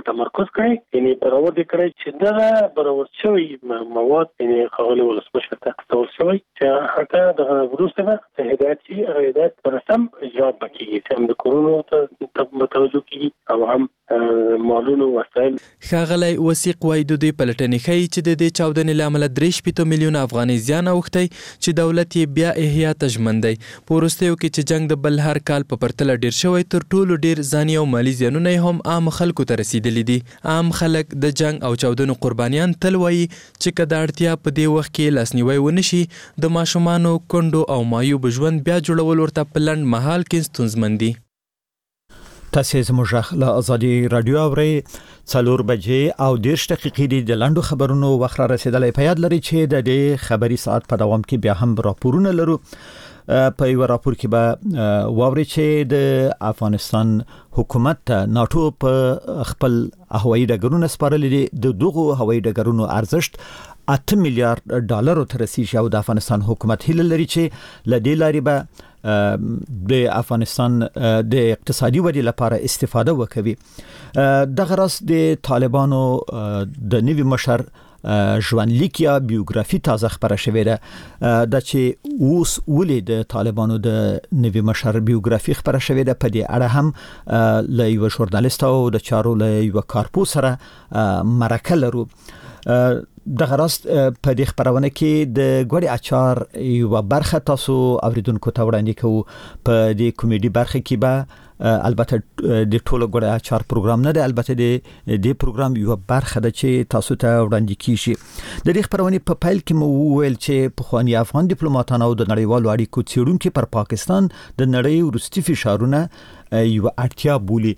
تمرکز کړی یعنی برابر دي کړی چې دا برابر شوی مواد یعنی خغلی ولسمشر ته تول شوی چې هغه د وروسته به هدایت شي هدایت پر سم اجرا وکړي چې د کورونو ته متوجه کیږي او هم مالونو وسایل. ښاغلی وثیق وایي د دې پلټنې ښیي چې د دې چاودنې له امله درې شپېته میلیونه افغانۍ زیان اوښتی چې دولت یې بیا احیا ته ژمن دی. په وروستیو کې چې جنګ د بل هر کال په پرتله ډیر شوی تر ټولو ډیر ځاني او مالي زیانونه هم عام خلکو ته رسیدلي دي. عام خلک د جنګ او چاودنو قربانیان تل وایي چې که د اړتیا په دې وخت کې لاسنیوی ونه شي د ماشومانو کونډو او مایوب ژوند بیا جوړول ورته په لنډ مهال کې ستونزمن دي. تاسو زموږ له ازادي رادیو اورئ څلور بجې او دېرش دقیقې دي د لاندو خبرونو وخت را رسیدلی. په یاد لري چې د دې خبري ساعت په دوام کې بیا هم راپورونه لرو. په یو راپور کې به واوري چې د افغانستان حکومت ناتو په خپل هوایي ډګرونو سپارلي دي. د دغو هوایي ډګرونو ارزښت اته میلیارډ ډالر ته رسیږي او د افغانستان حکومت هیله لري چې لدې لاري به د افغانستان د اقتصادي ودې لپاره استفاده وکوي. دغه راز د طالبانو د نوي مشر ژوندلیک یا بیوګرافي تازه خبره شوې ده د چې اوس ولې د طالبانو د نوي مشر بیوګرافي خبره شوې ده. په دې اړه هم له یو ژورنالیست او د چارو له یو کارپو سره مرکه لرو. دغه راست په دې خبرونه کې د ګوړې اچار یو برخه تاسو اوریدونکو ته وړاندې کوو. په دې کمیډي برخه کې به البته د ټولو ګوړې اچار پروګرام نه دی، البته د دې پروګرام یو برخه ده چې تاسو ته وړاندې کیږي. د دې خبرونه په پیل کې مو وویل چې پخوانی افغان ډیپلوماټانو د نړیوالو اړیکو څېړونکو پر پاکستان د نړۍ وروستي فشارونه یو اړتیا بولي.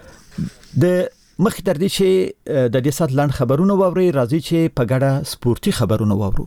د مخکې تر دې چې د دې سات لاند خبرونه واوري راځي چې په ګډه سپورتي خبرونه واورو.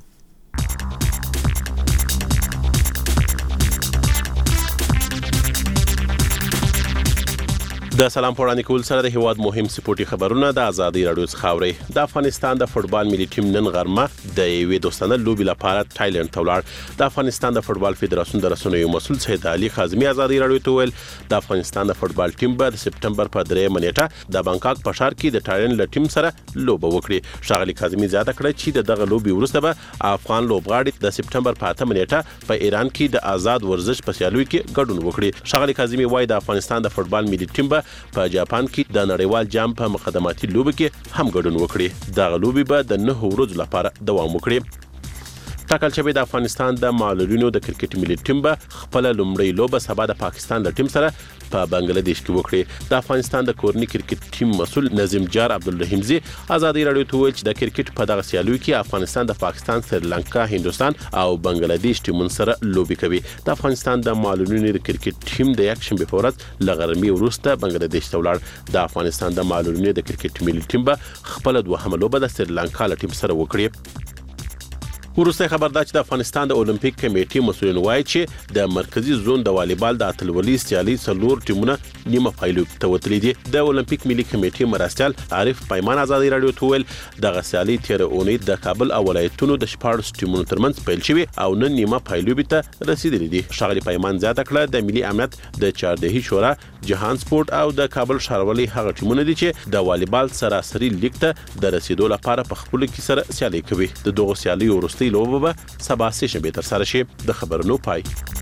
د سلام پوراندې کول سره د هیواد مهم سپورتي خبرونه د ازادي رادیو څخه اوري. د افغانستان د فوتبال ملي ټیم نن غرمه د یوې دوستانه لوبي لپاره تایلند ته ولاړ. د افغانستان د فوتبال فدراسیون د رسنیو مسؤل سید علي خازمي ازادي رادیو ته ویل د افغانستان د فوتبال ټیم به د سپټمبر په درېمه نیټه د بانکاک په ښار کې د تایلند له ټیم سره لوبه وکړي. ښاغلي خازمي زیاته کړه چې د دغه لوبي وروسته به افغان لوبغاړي د سپټمبر په اتمه نیټه په ایران کې د آزاد ورزش په سیالیو کې ګډون وکړي. ښاغلي خازمي وايي د افغانستان د فوتبال ملي ټیم به په جاپان کې د نړیوال جام په مقدماتي لوبه کې هم ګډون وکړي. دغه لوبي به د نه ورځو لپاره دوام وکړي. ټاکل شوی د افغانستان د معلولینو د کرکټ ملي ټیم به خپل لومړی لوبه سبا د پاکستان د ټیم سره په بنگلاديش کې وکړي. د افغانستان د کورني کرکټ ټیم مسؤل نظیم جار عبدالرحیمزي ازادي رادیو ته ویل چې د کرکټ په دغه سیالیو کې افغانستان د پاکستان، سریلانکا، هندستان او بنگلاديش ټیمونو سره لوبي کوي. د افغانستان د معلولینو د کرکټ ټیم د یک شنبه په ورځ له غرمې وروسته بنگلاديش ته ولاړ. د افغانستان د معلولینو د کرکټ ملي ټیم به خپل دوهمه لوبه د سریلانکا له ټیم سره وکړي. وروسته خبر دا چې د افغانستان د اولمپیک کمیټې مسؤلین وایي چې د مرکزی زون د والیبال د اتلولي سیالي څلور ټیمونه نیمه فاینل ته وتلي دي. د اولمپیک ملي کمیټې مرستیال عارف پیمان ازادي رادیو ته ویل دغه سیالي تیر اونۍ د کابل او ولایتونو د شپږ ټیمونو ترمنځ پیل شوی او نن نیمه فاینل ته رسیدلي دي. ښاغلي پیمان زیاته کړه د ملي امنیت د چاردهي شورا، جهان سپورت او د کابل ښاروالۍ هغه ټیمونه دي چې د والیبال سراسري لیګ ته د رسیدو لپاره په خپل کې سره سیالي کوي. د دغه سیالي وروستي لوبه به سبا سه شنبه تر سره شي. د خبرونو پای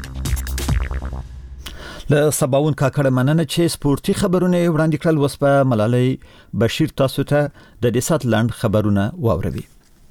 له سباون کاکړه مننه چې سپورتي خبرونه وړاندې کړل. وس په ملالۍ بشیر تاسو ته د دې سات لاند خبرونه واوروي.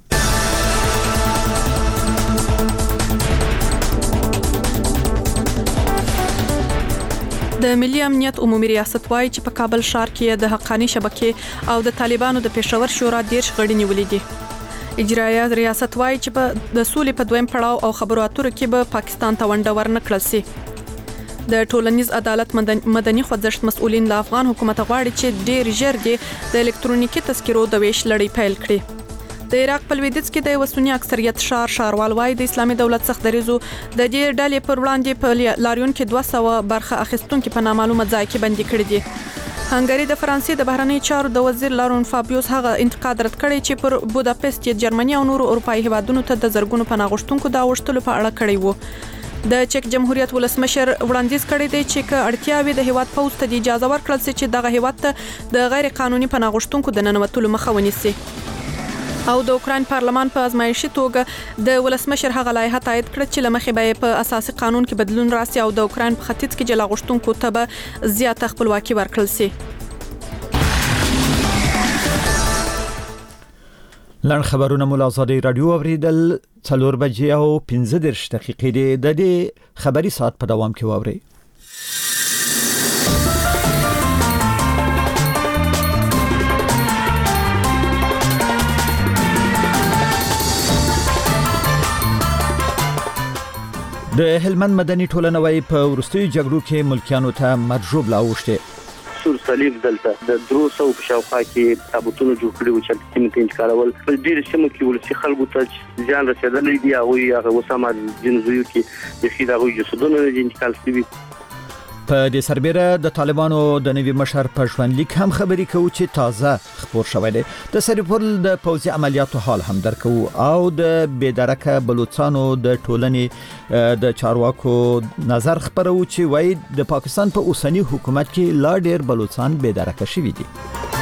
د ملي امنیت عمومي ریاست وايي چې په کابل ښار کې د حقاني شبکې او د طالبانو د پېښور شورا ډېر غړي نیولې دي. اجرایه ریاست وايي چې په د سولې په دویم پړاو او خبرو اترو کې به پاکستان ته ونډه ورنکړل شي. د ټولنیز عدالت مدني خوځښت مسؤلین له افغان حکومت غواړي چې ډېر ژر د الکترونیکي تذکرو د ویش لړۍ پیل کړي. د عراق په لویدیځ کې د وسونی اکثریت شار شاروال وايي د اسلامي دولت څخه دریزو د دې ډلې پر وړاندې په لاریون کې دوه سوه برخه اخیستونکو په نامعلومه ځای کې بندي کړي دي. هنګری د فرانسې د بهرنی چارو د وزیر لارون فابیوس هغه انتقاد رد کړی چې پر بوداپست، جرمني او نورو اروپایي هیوادونو ته د زرګونو پناه غوښتونکو د اوښتلو په اړه کړی وو. د چک جمهوریت ولسمشر وړاندیز کړی دی چې ک اړتیا وي د هیواد پوز ته اجازه ورکړل شي چې دغه هیواد ته د غیر قانوني پناه غوښتونکو د ننوتلو مخه ونیسي. او د اوکران پارلمان په ازمایښتي توګه د ولسمشر هغه لایحه تایید کړه چې لمخې به په اساسي قانون کې بدلون راسي او د اوکران په ختیځ کې جلا غوښتونکو ته به زیاته خپلواکي ورکړل شي. لن خبرونه مول آزادی رادیو اوریدل څلور بجې او پنځه دېرش دقیقې دي. د دې خبري ساعت په دوام کې واوري. د هلمند مدني ټولنه وايي په ورستیو جګړو کې ملکیانو ته مرجوب لا اوښته. سور صلیب دلته د درو سو په شاوخوا کې تابوتونو جوړ کړي و چې سیمه کې انتقالول په ډیر سیمه کې ولسی خلکو ته ځان رسیدلې دي او هغه وسامه جنزویو کې د خېدا غوي جسدونه د انتقال شوي. په دې سربېره د طالبانو د نوي مشر په ژوندلیک هم خبرې کوي چې تازه خبر شوی دی. د سرپل د پوځي عملیاتو حال هم درکو او د بېدرکه بلوچستانو د ټولنې د چارواکو نظر خبرو چې وایي د پاکستان په اوسنی حکومت کې لا ډېر بلوچستان بېدرکه شوي دي.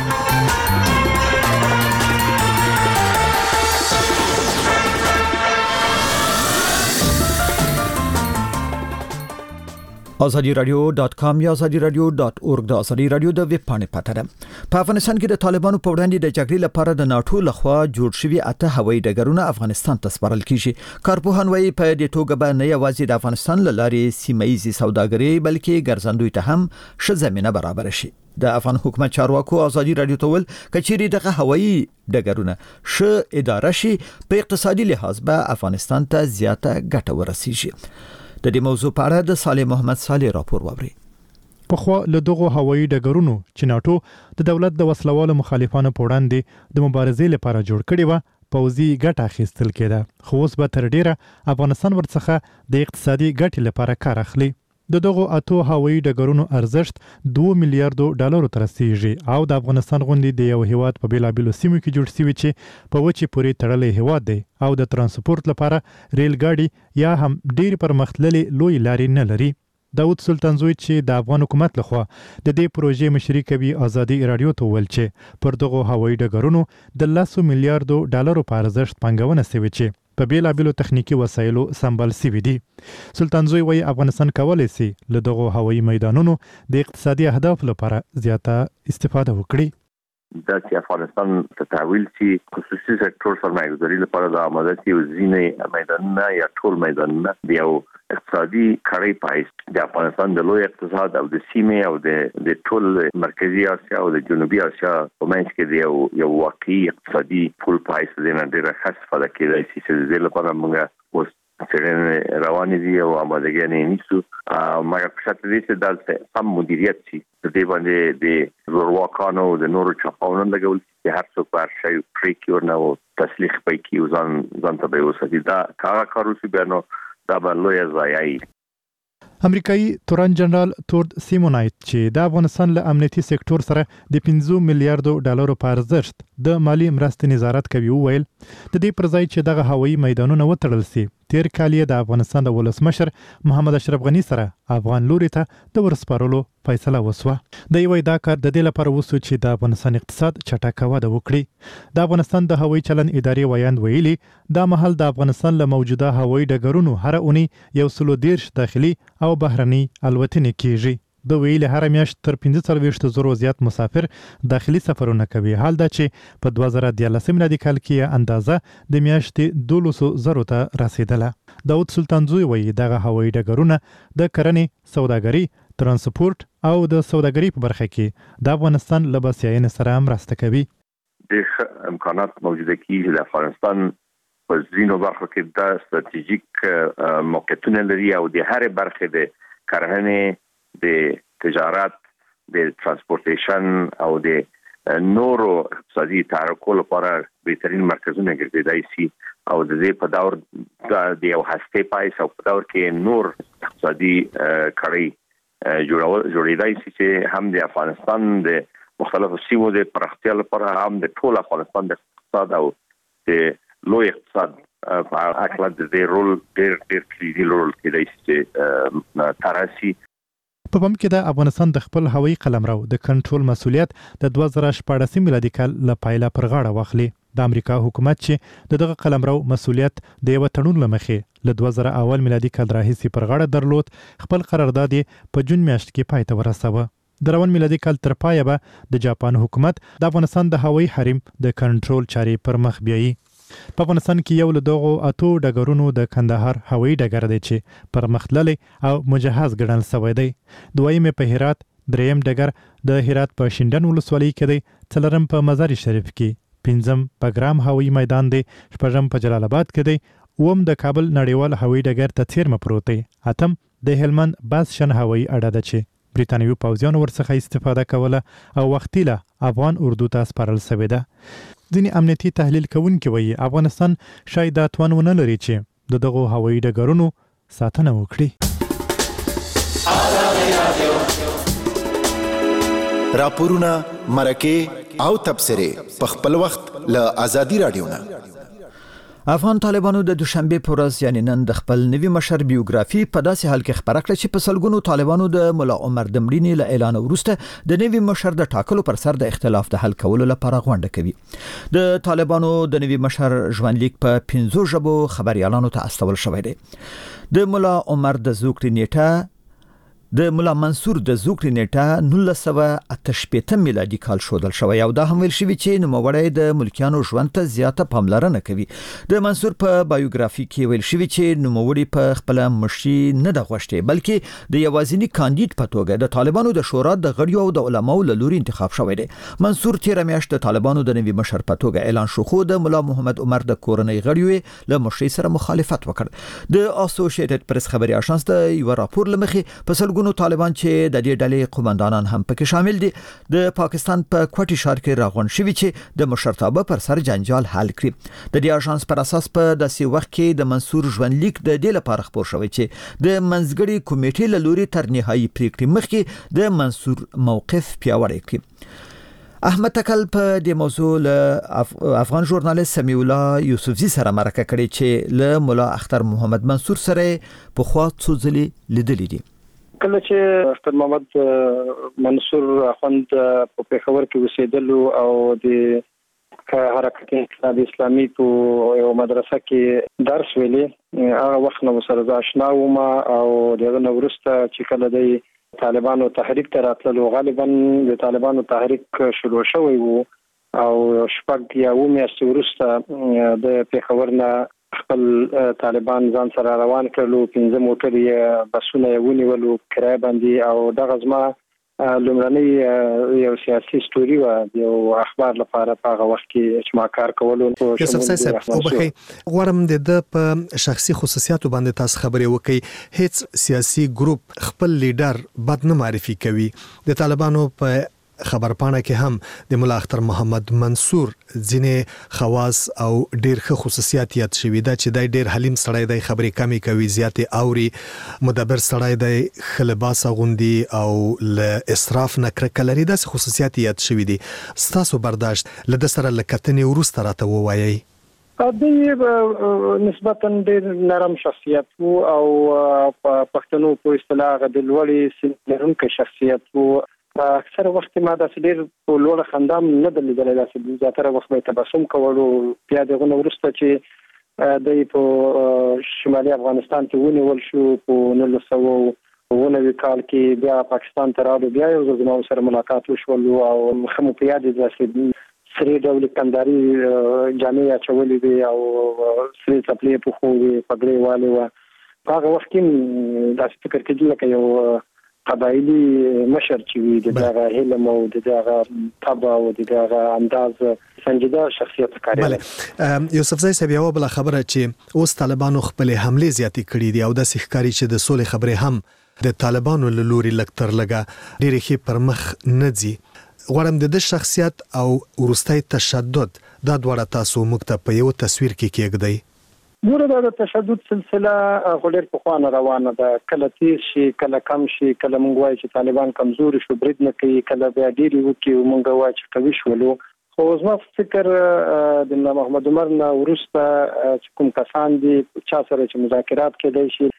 آزادی رادیو ډاټ کام یا آزادی رادیو ډاټ اورګ د آزادی رادیو د ویب پاڼې پته ده. په افغانستان کې د طالبانو په وړاندې د جګړې لپاره د ناتو لخوا جوړ شوي اته هوایي ډګرونه افغانستان ته سپارل کیږي. کارپوهان وايي په دې توګه به نه یوازې د افغانستان له لارې سیمه‌ییزې سوداګري بلکې ګرځندوی ته هم ښه زمینه برابر شي. د افغان حکومت چارواکو آزادی رادیو ته ول کچيري دغه هوایي ډګرونه ښه اداره شي په اقتصادي لحاظ به افغانستان ته زیاته ګټه ورسیږي. د دې موضوع په اړه د صالح محمد صالح راپور ووري. په خو له دغه هوایي ډګرونو چې ناتو د دولت د وسلوالو مخالفانو په وړاندې د مبارزې لپاره جوړ کړي و پوځي ګټه اخیستل کېده. خو اوس به تر ډیره افغانستان ورڅخه د اقتصادي ګټې لپاره کار اخلي. د دغه اتو هوایي ډګرونو ارزښت دوه میلیارډ ډالر ته رسیدي او د افغانستان غونډې د یو هیواد په بیلابیلو سیمو کې جوړ شوی چې په وچی پورې تړلې هیواد دی او د ترانسپورت لپاره ریل ګاډي یا هم ډیر پرمختللي لوی لارې نه لري. داود سلطانزوی چې د افغان حکومت لخوا د دې پروژې مشري کوي آزادي رادیو ته ویل چې پر دغه هوایي ډګرونو د لسو میلیارډ ډالر په ارزښت پنګونه شوی چې په بیلابیلو تخنیکی وسایلو سمبال شوی دي. سلطانزوی وايي افغانستان کولای شي له دغه هوایي میدانونو د اقتصادي اهداف لپاره زیاته استفاده وکړي. دا چې افغانستان ته تحویل شي خصوصي سکتور سرمایه‌ګذاري لپاره د آماده شي ځینې میدانونه یا ټول میدانونه د یو اقتصادي کړۍ پایس د افغانستان د لوی اقتصاد او د سیمې او د د ټول مرکزی اسیا او د جنوبي اسیا په منځ کې د یو یو واقعي اقتصادي پول پایس د نه ډیره خاصه فعالیت کېدای شي چې د لپاره موږ اوس څنګه روان دي او آمادګي نه نیسو. مګر په شرط دي چې د سم مدیریت شي د دې باندې د ورواکانو د نورو چاپاونو لګول چې هر څوک بار شي پریکور نه او تسلیخ پېکی ځان ځان ته به وساتي. دا کار کارو چې بیانو دا به لوی ځایي. امریکایي تورن جنرال تورد سیمونایت چې د افغانستان له امنیتي سکتور سره د پنځه میلیارډ ډالر په ارزښت د مالی مرستې نظارت کوي ویل د دې پر ځای چې دغه هوایي میدانونه وتړل شي تیر کال د افغانستان د ولسمشر محمد اشرف غنی سره افغان لوري ته د ورسپارلو فیصله وسوه. د یو دا کار د دې لپاره وسو چې د افغانستان اقتصاد چټک وده وکړي. د افغانستان د هوایي چلن ادارې ویاند ویلي دا مهال د افغانستان له موجوده هوایي ډګرونو هر اونۍ یو سلو دیرش داخلي او بهرني الوتنې کیږي. د ویل هر میاشت تر پنځه څلوېښت زره زیات مسافر داخلي سفرونه کوي. حال دا چې په دوه زره دیارلس میلادي کال کې اندازه د میاشتې دولسو زرو ته رسیدله. داود سلطانزوی وایي دغه هوایي ډګرونه د کرنې، سوداګري، ترانسپورت او د سوداګري په برخه کې د افغانستان له بسیاینې سره مرسته کوي. د امکانات موجوده کیږي د افغانستان په ځینو برخو کې د ستراتیژیک موقعیتونه لري او د هر برخه د کرنې، د تجارت، د ترانسپورتیشن او د نورو اقتصادي تحرکو لپاره بهترین مرکزونه ګرځیدای شي او د دې په دور د یو هسته پایس او په دور کې نور اقتصادي کړي جوړول جوړیدای شي چې هم د افغانستان د مختلفو سیمو د پراختیا لپاره هم د ټول افغانستان د اقتصاد او د لوی اقتصاد په اکلا د دې رول ډېر ډېر کلیدي رول کېدای چې تراسي. په بم کې د افغانستان د خپل هوایي قلمرو د کنټرول مسولیت د دوه زره شپاړس میلادي کال له پایله پر غاړه واخلي. د امریکا حکومت چې د دغه قلمرو مسولیت د یو تړون لمخې له دوه زره اول میلادي کال راهیسې پر غاړه درلود، خپل قرارداد په جون میاشت کې پای ته ورساوه. د روان میلادي کال تر پایه به د جاپان حکومت د افغانستان د هوایي حریم د کنټرول چارې پر مخ بیایي. په افغانستان کې یو له دغو اتو ډګرونو د کندهار هوایي ډګر دی چې پر مخ تللی او مجهز ګڼل شوی دی. دویم په هرات، دریم ډګر د هرات په شینډن ولسوالۍ کې دی، څلورم په مزار شریف کې، پنځم په ګرام هوایي میدان دی، شپږم په جلال آباد کې دی، اووم د کابل نړیوال هوایي ډګر ته څیرمه پروت دی، اتم د هلمند باز شن هوایي اډه ده چې بریتانوي پوځیانو ورڅخه استفاده کوله او وختي له افغان اردو ته سپارل شوې ده. ځینې امنیتي تحلیل کوونکي وایي افغانستان شاید دا توان ونه لري چې د دغو هوایي ډګرونو ساتنه وکړي. راپورونه، مرکې او تبصرې په خپل وخت له آزادي رادیو نه. افغان طالبانو د دوشنبه په ورځ یعنی نن د خپل نوي مشر بیوګرافي په داسې حال کې خبره کړه چې په سلګونو طالبانو د مولا عمر د مړینې له اعلان وروسته د نوي مشر د ټاکلو پر سر د اختلاف د حل کولو لپاره غونډه کوي. د طالبانو د نوي مشر ژوندلیک په پنځو ژبو خبريالانو ته استول شوی دی. د مولا عمر د زوکړې نیټه د مولا منصور د زوکړې نیټه نولس سوه اته شپېته میلادي کال شودل شوی او دا هم ویل شوی چې نوموړی د ملکیانو ژوند ته زیاته پاملرنه کوي. د منصور په بایوګرافي کې ویل شوی چې نوموړی په خپل مشي نه د غوښتي بلکې د یوازینی کاندید په توګه د طالبانو د شورا د غړیو او د علماو له لوري انتخاب شوی دی. منصور تیر میاشت د طالبانو د نوي مشر په توګه اعلان شو، خو د مولا محمد عمر د کورنۍ غړیو له مشي سره مخالفت وکړ. د اسوسییټډ پریس خبري اژانس د یو راپور لمخې په سلګونو طالبان چې د دې ډلې قوماندانان هم پکې شامل دي د پاکستان په کوټي ښار کې راغون شوی چې د مشرتابه پر سر جنجال حل کړي. د دې اژانس پر اساس په داسې وخت کې د منصور ژوندلیک د دې لپاره خبر شوی چې د منځګړي کمیټې له لوري تر نهایي پریکړې مخکې د منصور موقف پیاوړی کړي. احمد تکل په دې موضوع له افغان ژورنالیست سمیع الله یوسفزي سره مرکه کړې چې له مولا اختر محمد منصور سره په خوا څو ځلې لیدلې دي. کله چې اختر محمد منصور اخوند په پیښور کې اوسېدلو او د حرکت انقلاب اسلامي په یو مدرسه کې درس ویلي، هغه وخت نو سره آشنا وم او دغه نو وروسته چې کله د طالبانو تحریک ته راتللو، غالبا د طالبانو تحریک شروع شوی وو او شپږ یا اووه میاشتې وروسته د پیښور نه خپل طالبان ځان سره روان کړلو، پنځه موټر یې بسونه یې ونیولو کرایه باندې او دغه زما لومړنۍ یو سیاسي ستوري و یو اخبار لپاره په هغه وخت کې چې ما کار کولو. یوسف صاحب او بخي غواړم د په شخصي خصوصیاتو باندې تاسو خبرې وکړئ. هیڅ سیاسي ګروپ خپل لیډر بد نه معرفي کوي. د طالبانو په خبرپاڼه کې هم د مولا اختر محمد منصور ځینې خواص او ډېر ښه خصوصیات یاد شوي ده چې د ډېر حلیم سړی دی، خبرې کمې کوي، زیاتې اوري، مدبر سړی دی، ښه لباس اغوندي او له اسراف نه کرکه لري. داسې خصوصیات یاد شوي دي. ستاسو برداشت له ده سره له کتنې وروسته راته ووایئ. د نسبتا ډېر نرم شخصیت وو او په پښتنو په اصطلاح د لوړې سن لرونکی شخصیت وو. اکثر وخت ما د سړي په لوړ خندام نه دلیدل، د زیاتره وخت به تبسم کولو. بیا دغه ورسته چې د په شمالي افغانستان کې ونیول شو په نولس سوه اووه نوي کال کې، بیا پاکستان ته راغلو، بیا یو ځل زما سره ملاقات وشول او مخمو په یاد دي سری ډول کنداري جامې اچولې وي او سری چپلې په خو وي پګړې والي و. په هغه وخت کې داسې فکر کېدل لکه یو قبایلی مشر چې وي د دغه علم او د دغه طبع او د دغه انداز سنجیده شخصیت ښکاري. بله یوسف زای صاحب، یو بل خبره چې اوس طالبانو خپل حمله زیاتې کړې دي او د ښکاری چې د سولې خبرې هم د طالبانو له لوري لکتر لګه ډېرې ښې پر مخ نه ځي. غواړم د دې شخصیت او ورستۍ تشدد دا دواړه تاسو موږ ته په یو تصویر کې کېږدئ. ګوره د تشدد سلسله غوډر په خوانه روانه ده، کله تیر شي کله کم شي، کله مونږ وایو چې طالبان کمزوري شو برید نه کوي، کله بیا ډېری وکړي مونږ وایو چې قوي شولو. خو زما فکر د محمد عمر نه ورسته کوم کسان دي چا سره چې مذاکرات کېدای شي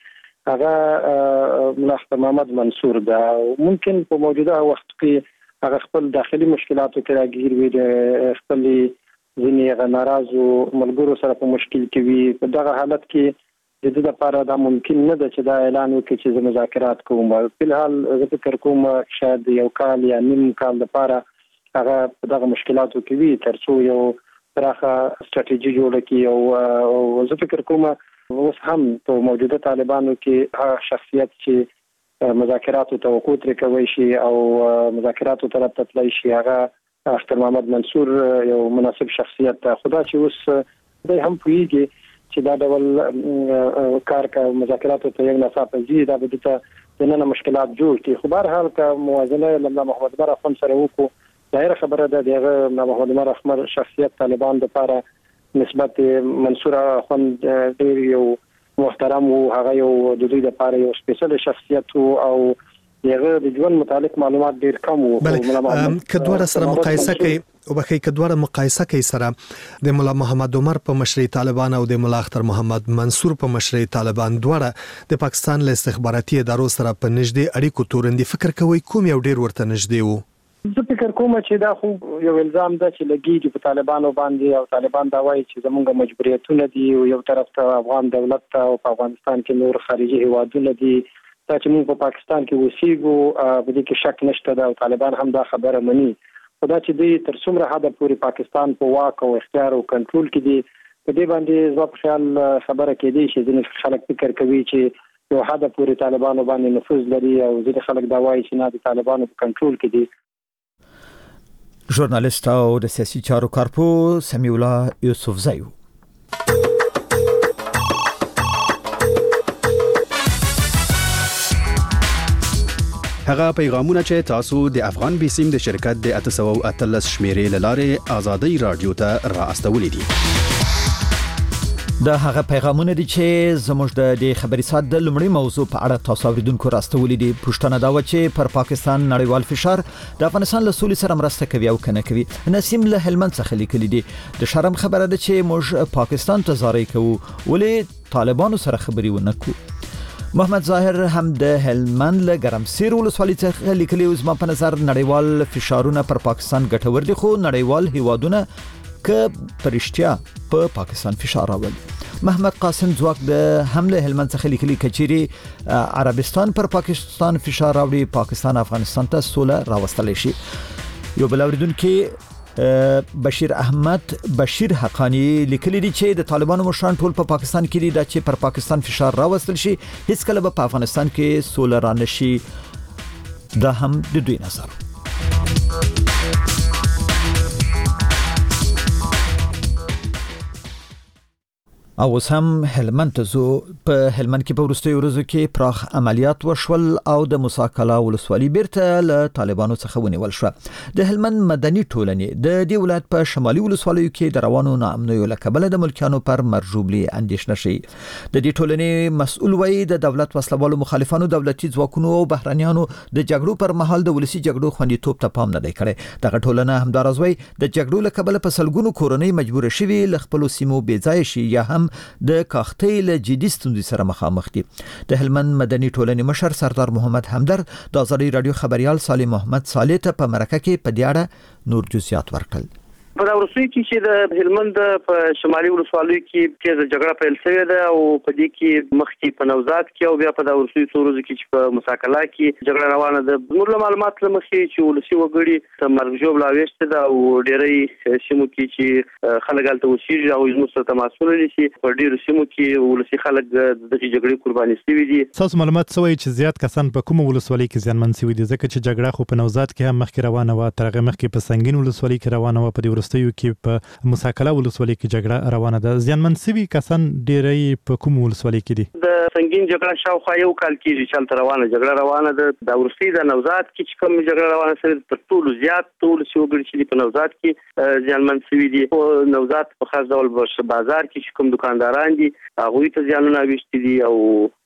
هغه ملا اختر محمد منصور ده. ممکن په موجوده وخت کې هغه خپل داخلي مشکلاتو کې راګیر وي، د خپل ځینې ناراضو ملګرو سره په مشکل کې وي. په دغه حالت کې د دې لپاره دا ممکن نه ده چې دا اعلان وکړي چې مذاکرات کوم. په الحال زه فکر کوم شاید یو کال یا نیم کال لپاره هغه په دغه مشکلاتو کې وي ترڅو یو پراخه ستراتیژي جوړه کړي. او زه فکر کوم اوس هم په موجوده طالبانو کې هغه شخصیت چې مذاکراتو توقع ترې کوي شي او مذاکراتو طرف ته تللی شي هغه اختر محمد منصور یو مناسب شخصیت ده. خدا چې اوس دوی هم پوهیږي چې دا ډول کار کا مذاکراتو ته یو نصاب زی دا به ته نه مشکلات جوړ کړي. خو بهر حال کا موازنه لله محمد عمر خان سره وکړو ظاهر خبره ده دغه محمد عمر احمر شخصیت طالبان لپاره نسبت منصور خان ډیر یو محترم او هغه یو د دوی لپاره یو سپیشل شخصیت او دغه د ژوند متعلق معلومات ډیر کم وو. کډوره سره مقایسه کوي او بخې کډوره مقایسه کوي سره د مولا محمد عمر په مشرۍ طالبان او د مولا اختر محمد منصور په مشرۍ طالبان دواړه د پاکستان له استخباراتي ادارو سره په نږدې اړیکو تورندي فکر کوي کوم یو ډیر ورته نږدې وو. زه فکر کوم چې دا خو یو الزام ده چې لګیږي په طالبانو باندې او طالبان دا وایي چې زموږ مجبوریتونه دي او یو طرف ته افغان دولت ته او په افغانستان کې نور خارجي هیوادونه دي دا چې موږ په پاکستان کې اوسېږو په دې کې شک نشته ده او طالبان هم دا خبره مني. خدا چې دوی تر څومره حد پورې پاکستان په واک او اختیار او کنټرول کې دي په دې باندې زما په خیال خبره کېدی چې ځینې خلک فکر کوي چې یو حد پورې طالبانو باندې نفوذ لري او ځینې خلک دا وایي چې نه د طالبانو په کنټرول کې دي. ژورنالیست او د سیاسي چارو کارپو سمیع الله یوسفزی. هغه پیغامونه چې تاسو د افغان بیسیم د شرکت د اته سوه اتلس شمیرې لاره آزادۍ رادیو ته را استولې دي. دا هغه پیغامونه دي چې زموږ د خبري سات د لومړي موضوع په اړه تاسو اوریدونکو راستولې دي. پښتنه دا و چې پر پاکستان نړیوال فشار د افغانستان له سولې سره مرسته کوي او کنه کوي. نسیم له هلمند څخه لیکلي دي د شرم خبره ده چې موږ پاکستان ته زارۍ کوو ولې طالبانو سره خبري ونه کوو. محمد ظاهر هم د هلمند له ګرمسیر ولسوالۍ څخه لیکلي او زما په نظر نړیوال فشارونه پر پاکستان ګټور دي خو نړیوال هیوادونه ک پرشتیا په پا پاکستان فشار راول. محمد قاسم ځواک د حمله هلمند څخه لیکلي کچيري عربستان پر پاکستان فشار راوړي پاکستان افغانستان ته سوله راوستل شي. یو بل اوریدونکو بشیر احمد بشیر حقانی لیکلي دي چې د طالبانو مشران ټول په پا پاکستان کې دي چې پر پاکستان فشار راوستل شي هیڅ کله به په افغانستان کې سوله را نشي. دا هم د دوی نظر. او سم هلمند ته زو په هلمند کې په ورستي ورځو کې پراخ عملیات وشول او د موساکلا ولسوالۍ بیرته له طالبانو څخه ونیول شو. د هلمند مدني ټولنې د دې ولایت په شمالي ولسوالیو کې د روانو ناامنیو لکبل د ملکیانو پر مرجوبلي اندیشنه شي. د دې ټولنې مسؤل وایي د دولت وسلوالو مخالفانو دولتي ځواکونو او بهرانيانو د جګړو پر مهال د ولسی جګړو خوندیتوب ته پام نه دی کړی. دغه ټولنه همدارز وایي د جګړو لکبل په سلګونو کورنۍ مجبور شوي ل خپل سیمو بیځای شي یا هم د کاختۍ له جدي ستونزې سره مخامخ دي. د هلمند مدني ټولنې مشر سردار محمد همدر د آزادۍ رادیو خبريال صالح محمد صالح ته په مرکه کې په دې اړه نور جزئیات ورکړل. په دا ورسوي کې چې د هلمند په شمالي ولسوالیو کې چې جګړه پیل شوې ده او په دې کې مخکې په نوزاد کې او بیا په دا ورسوي څورو کې چې په مساکلا کې جګړه روانه ده. نور معلومات لمخې چې ولسی وګړي د مرګ لا وېشته ده او ډېرې سیمو کې چې خلک هلته اوسېږي او زموږ سره تماسونه لري په ډېرو سیمو کې ولسی خلک د جګړې قرباني شوي دي. تاسو معلومات سوي چې زیات کسان په کومه ولسوالۍ کې ځانمن شوي دي ځکه چې جګړه خو په نوزاد کې هم مخکې روانه و ترغه مخکې په سنگین ولسوالۍ کې روانه و په دې ورستیو کې په مساکلا ولسوالۍ کې جګړه روانه ده. ځانمن شوي کسان ډېرې په کوم ولسوالۍ کې دي؟ د سنگین جګړه شاوخوا یو کال کېږي چې هلته روانه جګړه روانه ده. د ورستي د نوزاد کې چې کوم جګړه روانه سوي تر ټولو زیات ټول سی وګړي چې په نوزاد کې ځانمن شوي دي. په نوزاد په خاص ډول بازار کې چې کوم دکانداران دي هغوی ته ځانونه ویشتي دي او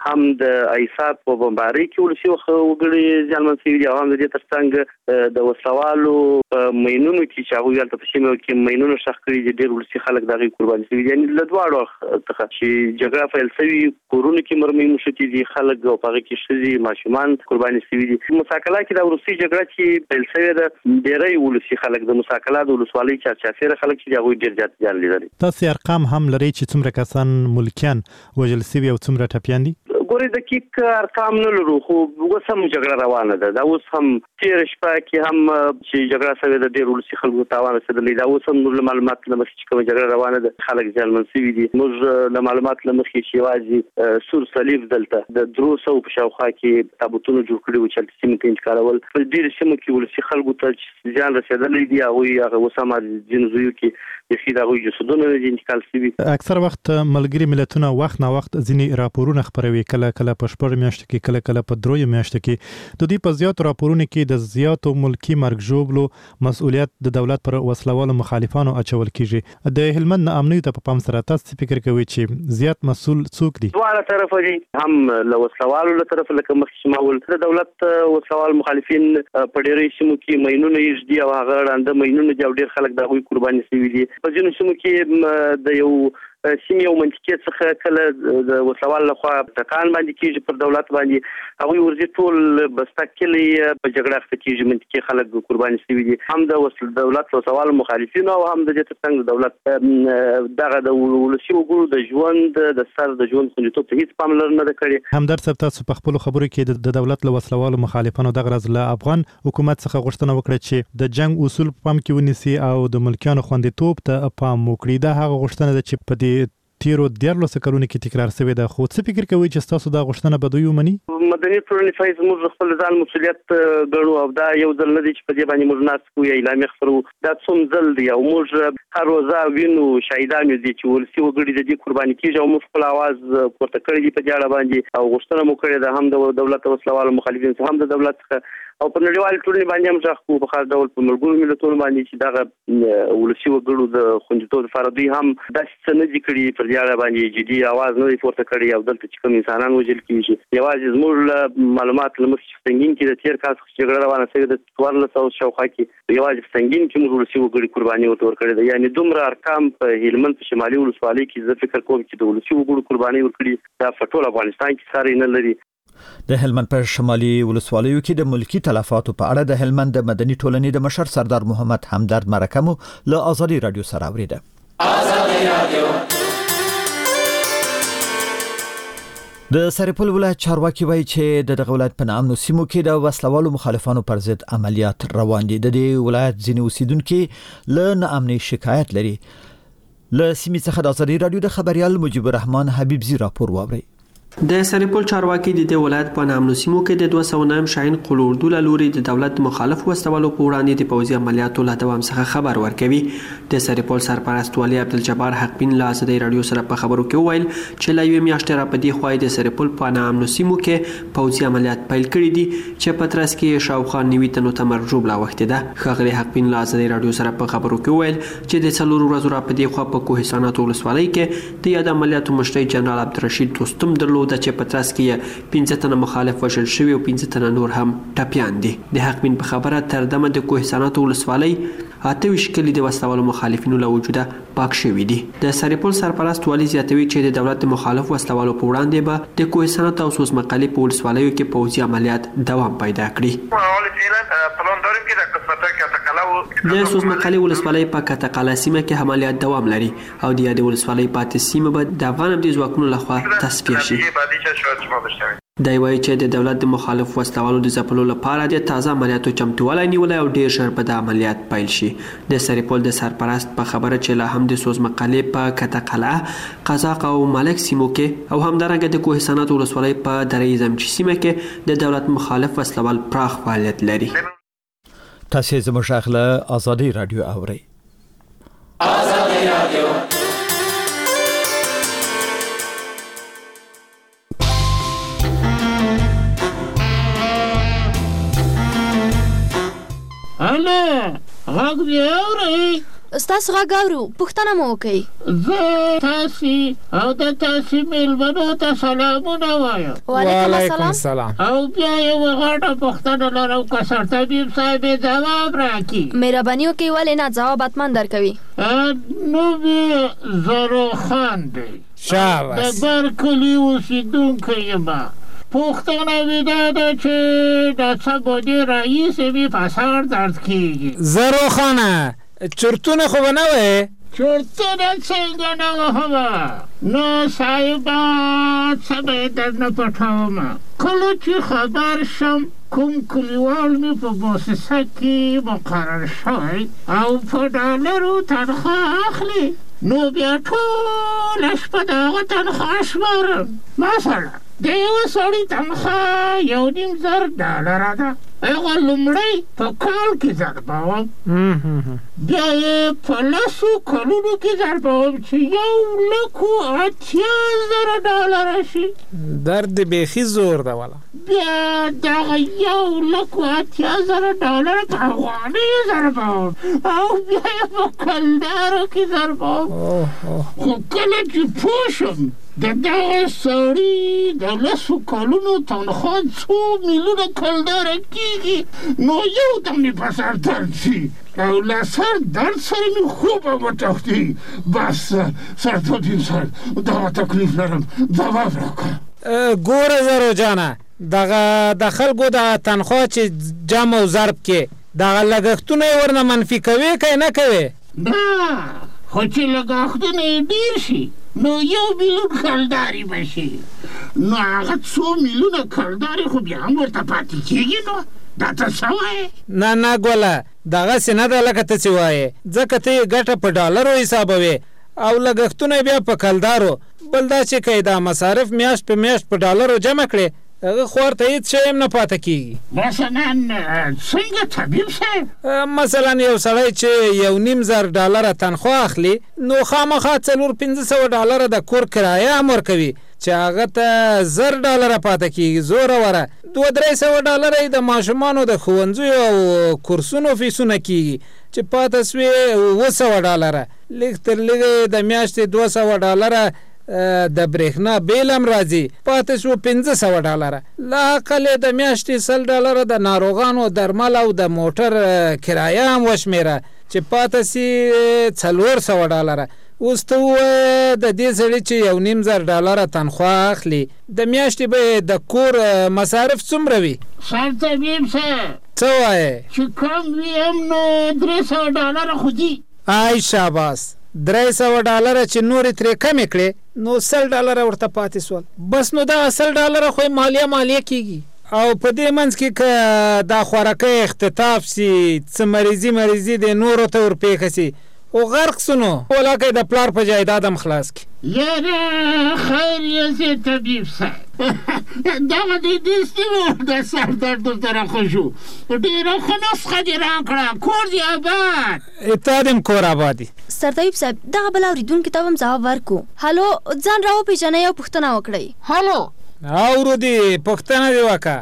هم د ایسات په بمباري کې ولسی وګړي ځانمن سي دي هم د دې ترڅنګ د وسوالو مینونو کې چې هغه یالته په سیمه کې مینونو شخ کړی دي ډېر ولسی خلک دغه قرباني سي دي یعنی له دواړو څخه چې جګړه پیل شوی کورونه کې مرمۍ مشتي دي خلک او هغه کې شذي ماشومان قرباني سي دي مساکلا کې د روسي جګړه چې پیل شوی ده ډېرې ولسی خلک د مساکلا د ولسوالۍ چې چافيره خلک چې هغه ډېر زیات ځان لري. تاسو ارقام هم لري چې څومره کسان ملکیان وجل سوي او څومره ټپيان دي؟ ګورې د کیک ارقام نه لرو خو وسم جګړه روانه ده دا اوس هم تیر شپه کې هم چې جګړه سوي د ډېر ولسی خلکو تاوان رسیدلی دا اوس هم نور معلومات لمخ چې کوم جګړه روانه ده خلک ځان منسوي دي موږ د معلومات لمخ چې واځي سور صلیب دلته د دروسو په شاوخوا کې تابوتونه جوړ کړي و چې سیمه کې انتقالول په ډېر سیمه کې ولسی خلکو ته ځان رسیدلی دي او هغه وسامه جنزویو کې د خې دغه جسدونه د انتقال سوي. اکثر وخت ملګری ملتونه وخت نه وخت ځینی راپورونه خبروي کله کله په شپږ میاشتو کې کله کله په دروي میاشتو کې د دې په زیاتو راپورونو کې د زیاتو ملکی مرګ ژوبلو مسؤلیت د دولت پر وسلوالو مخالفانو اچول کیږي. د هلمند امنیت په پام سره تاسو فکر کوئ چې زیات مسؤل څوک دي؟ دواړه طرف دي هم له وسلوالو له طرف لکه مخکې ماول د دولت وسلوال مخالفین په ډېرې سیمو کې مینونه یې دي او هغه وړاندې مینونه د ډېر خلک د غوي قرباني سوي دي په ځینو سیمو کې د یو سیمه او منطقه څخه کله د وسوال لخوا تکان باندې کیږي پر دولت باندې هغه ورزي ټول بستکلی په جګړه اخته کیږي منطقه خلک قرباني شوي دي هم د وسل دولت وسوال مخالفین او هم د دې څنګه دولت دغه د ولسی وګړو د ژوند د سر د ژوند خوندیتوب ته هیڅ پاملرنه نه کړې. هم درڅ تاسو په خپل خبرو کې د دولت له وسلوالو مخالفانو دغه راز له افغان حکومت څخه غوښتنه وکړه چې د جنگ اصول په پام کې ونیسي او د ملکیانو خوندیتوب ته پام وکړي. دا هغه غوښتنه ده چې په دې تیرو دیارلو سکرونو کې تکرار شوی ده خو څه فکر کوي چې تاسو دا غوښتنه به دوی ومني؟ مدني ټولنې فایز موږ خپل ځان مسولیت ګڼو او دا یو ځل نه دی چې په دې باندې موږ ناس کوو اعلان خبرو دا څوم ځل دی او موږ هر ورځ وینو شهیدان دي چې ولسی وګړي د دې قرباني کیږي او موږ خپل आवाज پورته کړی دی په جاړه باندې او غوښتنه مو کړې ده هم د دولت وسلوالو مخالفین هم د دولت او په نړیوال ټولنې باندې هم ځخ په خاص ډول په ملګرو ملتونو باندې چې دغه ولسی وګړو د خوندیتوب لپاره دوی هم د څه نه دي کړی پر جاړه باندې جدي आवाज نه پورته کړی او دلته چې کوم انسانان وجل کیږي یوازې زموږ معلومات لمخ څنګه کې د تیر کال څخه جګړه روانه شوې د څوارلس سوه شاوخوا کې یوازې څنګه کې موږ ولسی وګړي قرباني ورکړې ده یعنی دومره ارقام په هلمند په شمالي ولسوالۍ کې زه فکر کوم چې د ولسی وګړو قرباني ورکړي دا په ټول افغانستان کې ساري نه لري. د هلمند په شمالي ولسوالیو کې د ملکی تلفاتو په اړه د هلمند د مدني ټولنې د مشر سردار محمد همدرد مرکمو له ازادي رادیو سره اوریده. ازادي رادیو د سرپل ولایت چارواکي وایي چې د دغه ولایت په نامنو سیمو کې د وسلوالو مخالفانو پر ضد عملیات روان دي. د دې ولایت ځینې اوسیدونکو له ناامنۍ شکایت لري. له سیمې څخه د ازادي رادیو د خبريال مجيب الرحمن حبيبزي راپور واوري. د سرپل چارواکي د دې ولایت په نامنو سیمو کې د دوه سوه نهم شاهین قلوردو لوري د دولت مخالف وسوالو په وړاندې د پوځي عملیاتو له دوام څخه خبر ورکوي. د سرپل سرپرست والي عبدالجبار حقبین له ازادي رادیو سره په خبرو کې وویل چې لا یو میاشتې را پدې خوای د سرپل په نامنو سیمو کې پوځي عملیات پیل کړي دي چې په ترڅ کې شاوخوا نوي تنو تمرجوب لا وخت ده. خغلی حقبین له ازادي رادیو سره په خبرو کې وویل چې د څلور ورځې را پدې خوا په کوهستانات ولسوالۍ کې د یاد عملیاتو مشري جنرال عبدالرشید دوستم درلود چې په ترڅ کې پنځه تنه مخالف وژل شوي او پنځه تنه نور هم ټپیان دي. د حقبین په خبره تر دمه د کوهستانات ولسوالۍ اته ویشت کلي د وسلوالو مخالفینو له وجوده پاک شوي دي. د سرپل سرپرست والي زیاتوي چې د دولت مخالف وسلوالو په وړاندې به د کوهستانات او سوز مقالې په ولسوالیو کې پوځي عملیات دوام پیدا کړي. د سوز مقالې ولسوالۍ په کتقاله سیمه کې عملیات دوام لري او د یادې ولسوالۍ پاتې سیمه به د افغان امنیتي ځواکونو لخوا تصفیه شي. دی وايي چې د دولت د مخالف وسلوالو د ځپلو لپاره د تازه عملیاتو چمتووالی نیولی او ډیر ژر به د عملیات پیل شي. د سرپل د سرپرست په خبره چې لا هم د سوز مقالې په کتقاله قزاق او ملک سیمو کې او همدارنګه د کوهستانات ولسوالۍ په درې زمچي سیمه کې د دولت مخالف وسلوال پراخ فعالیت لري. تاسو زموږ غږ ازادي رادیو اورئ. ازادي رادیو انا غږ دی اورئ ستاسو غږ اورو، پوښتنه مو وکړئ. زه تاسې او د تاسې مېلمنو ته سلامونه وایم. وعلیکم السلام. او بیا یوه غټه پوښتنه لرم که سرطبیب صاحب یې ځواب راکړي. مهرباني وکړئ، ولې نه، ځواب حتما درکوي. نوم یې زروخان دی. شاباس. د برکلي اوسېدونکی یم. پوښتنه مې دا ده چې د څه مودې راهیسې مې په سر درد کېږي. زروخانه چرتونه خو به نه وې؟ چرتونه څنګه نه وهمه؟ نو صاحبه څه به یې درنه پټومه. کله چې خبر شم کوم کلیوال مې په مؤسسه کې مقرر شوی او په ډالرو تنخواه اخلي، نو بیا ټوله شپه د هغه تنخواه شمارم. مثلا د یوه سړي تنخواه یو نیم زر ډالره ده. هغه لومړی په کال کې ضربوم، بیا یې په لسو کلونو کې ضربوم چې یو لکو اتیا زره ډالره شي. درد بیخي زور ده والا. بیا دغه یو لکو اتیا زره ډالره په افغانیو ضربوم او بیا یې په کلدارو کې ضربوم. خو کله چې پوه شم د دغه سړي د لسو کلونو تنخواه څو میلیونه کلداره کېږي، نو یو دم مې په سر درد شي او له سر درد سره مې خوبه وټوختي. بس سرطبیب صاحب دغه تکلیف لرم، ځواب راکړه. ګوره زرو جانه، دغه د خلکو د تنخواه چې جمع او ضرب کې دغه لګښتونه یې ورنه منفي کوي که نه کوي؟ نه، خو چې لګښتونه یې ډېر شي نو یو میلیون کلداري به شي، نو هغه څو میلیونه کلداري خو بیا هم ورته پاتې کېږي. نو دا ته څه وایې؟ نه نه ګوله، دغسې نه ده لکه ته چې وایې، ځکه ته یې ګټه په ډالرو حسابوې او لګښتونه بیا په کلدارو. بل دا چې که دا مصارف میاشت په میاشت په ډالرو جمع کړې، هغه خو ورته هېڅ شی هم نه پاته کېږي. مثلا څنګه طبیب صاحب؟ مثلا یو سړی چې یو نیم زر ډالره تنخواه اخلي، نو خامخا څلور پنځه سوه ډالره د کور کرایه هم ورکوي چې هغه ته زر ډالره پاته کېږي. زوره وره دوه درې سوه ډالره یې د ماشومانو د ښوونځیو او کورسونو فیسونه کېږي چې پاته سوې اوه سوه ډالره. لږ تر لږه د میاشتې دوه سوه ډالره د برېښنا بیل هم راځي، پاتې شو پنځه سوه ډالره. لا اقل یې د میاشتې سل ډالره د ناروغانو درمل او د موټر کرایه هم وشمېره چې پاته سي څلور سوه ډالره. اوس ته ووایه د دې سړي چې یو نیم زر ډالره تنخواه اخلي، د میاشتې به د کور مصارف څومره وي؟ سرطبیب صاحب څه وایې؟ چې کم وي هم نو درې سوه ډالره خو دي. آی شاباس، درې سوه ډالره چې نورې ترې کمې کړې نو سل ډالره ورته پاتې سول. بس نو دغه سل ډالره خو یې مالیه مالیه کېږي. او په دې منځ کې که دا خوراکۍ اختطاف سي، څه مریضي مریضي د نورو ته ورپېښه سي او غرق سو، نو ولاکه د پلار په جایداد هم خلاص کړي. یاره خیر یې زه طبیب صاحب، دغه د دې سیمو د سر درد ورته راښه شو. ډېره ښه نسخه دې راکړه، کور دې آباد. تا دې هم کور آبادي. سرطبیب صاحب، دغه بل اورېدونکي ته هم ځواب ورکړو. هلو، ځان راوپېژنئ او پوښتنه وکړئ. هلو، اورو دې پوښتنه دې وکړه.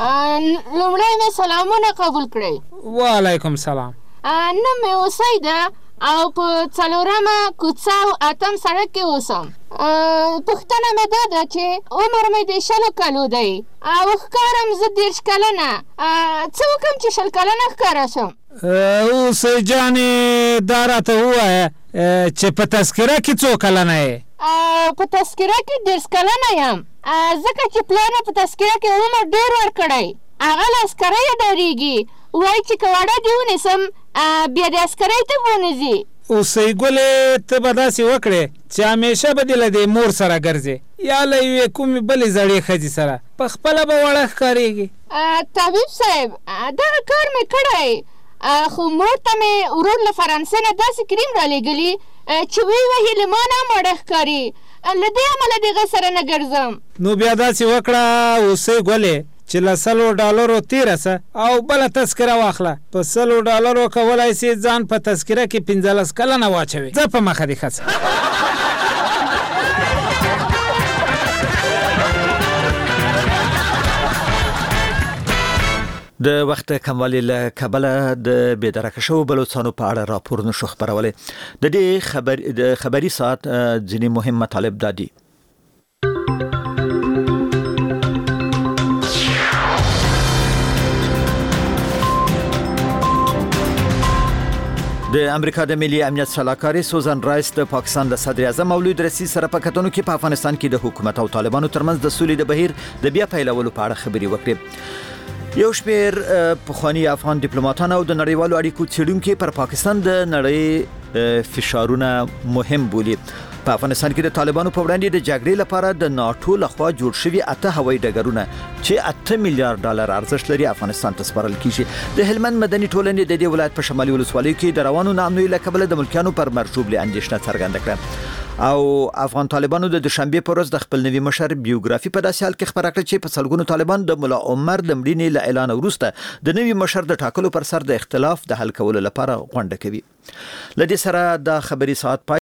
لومړی مې سلامونه قبول کړئ. وعلیکم سلام. نوم مې اوسۍ ده او په څلورمه کوڅه او اتم سړک کې اوسم. پوښتنه مې دا ده چې عمر مې د شلو کلو دی او ښکارم زه دېرش کلنه. څه وکړم چې شل کلنه ښکاره شم؟ اوسۍ جانې دا راته ووایه چې په تذکره کې څو کلنه یې؟ په تذکره کې دېرش کلنه یم، ځکه چې پلار مې په تذکره کې عمر ډېر ورکړی. هغه له عسکرۍ ډارېږي، وایي چې که واړه دې ونیسم بیا د عسکرۍ ته ونځي. اوسۍ ګلې، ته به داسې وکړې چې همیشه به دې له دې مور سره ګرځې یا له یوې کومې بلې زړې ښځې سره، په خپله به واړه ښکارېږي. طبیب صاحب، دغه کار مې کړی، خو مور ته مې ورور له فرانسې نه داسې کریم رالیږلي چې ویې وهي له ما نه هم واړه ښکاري. له دې امله د هغه سره نه ګرځم. نو بیا داسې وکړه اوسۍ ګلې چې له سلو ډالرو تېره سه او بله تذکره واخله. په سلو ډالرو کولی سي ځان په تذکره کې پنځلس کلنه واچوي. ځه په مخه دې ښه څه. د وخت کموالی له کبله د بېدرکه شو بلوچستانو په اړه راپور نشو خبرولې. د دې خبر د خبري ساعت ځینې مهم مطالب دادي. د امریکا د ملي امنیت سلاکاري سوزان رایس د پاکستان د صدر اعظم مولود رئیس سره په کتنو کې په افغانستان کې د حکومت او طالبانو ترمنځ د سولې د بهیر د بیا پیلولو په اړه خبري وکړي. یو شمېر پخوانی افغان ډیپلوماټان او د نړیوالو اړیکو څېړونکي پر پاکستان د نړۍ فشارونه مهم بولي. په افغانستان کې د طالبانو په وړاندې د جګړې لپاره د ناتو لخوا جوړ شوي اته هوایي ډګرونه چې اته میلیارډ ډالر ارزښت لري افغانستان ته سپارل کیږي. د هلمند مدني ټولنې د دې ولایت په شمالي ولسوالیو کې د روانو ناامنیو له کبله د ملکیانو پر مرجوب اندېښنه څرګنده کړه. او افغان طالبانو د دوشنبه پر ورځ د خپل نوي مشر بیوګرافي په داسې حال کې خبره کړه چې په سلګونو طالبان د مولا عمر د مړینې له اعلان وروسته د نوي مشر د ټاکلو پر سر د اختلاف د حل کولو لپاره غونډه کوي. لدې سره د خبري ساعت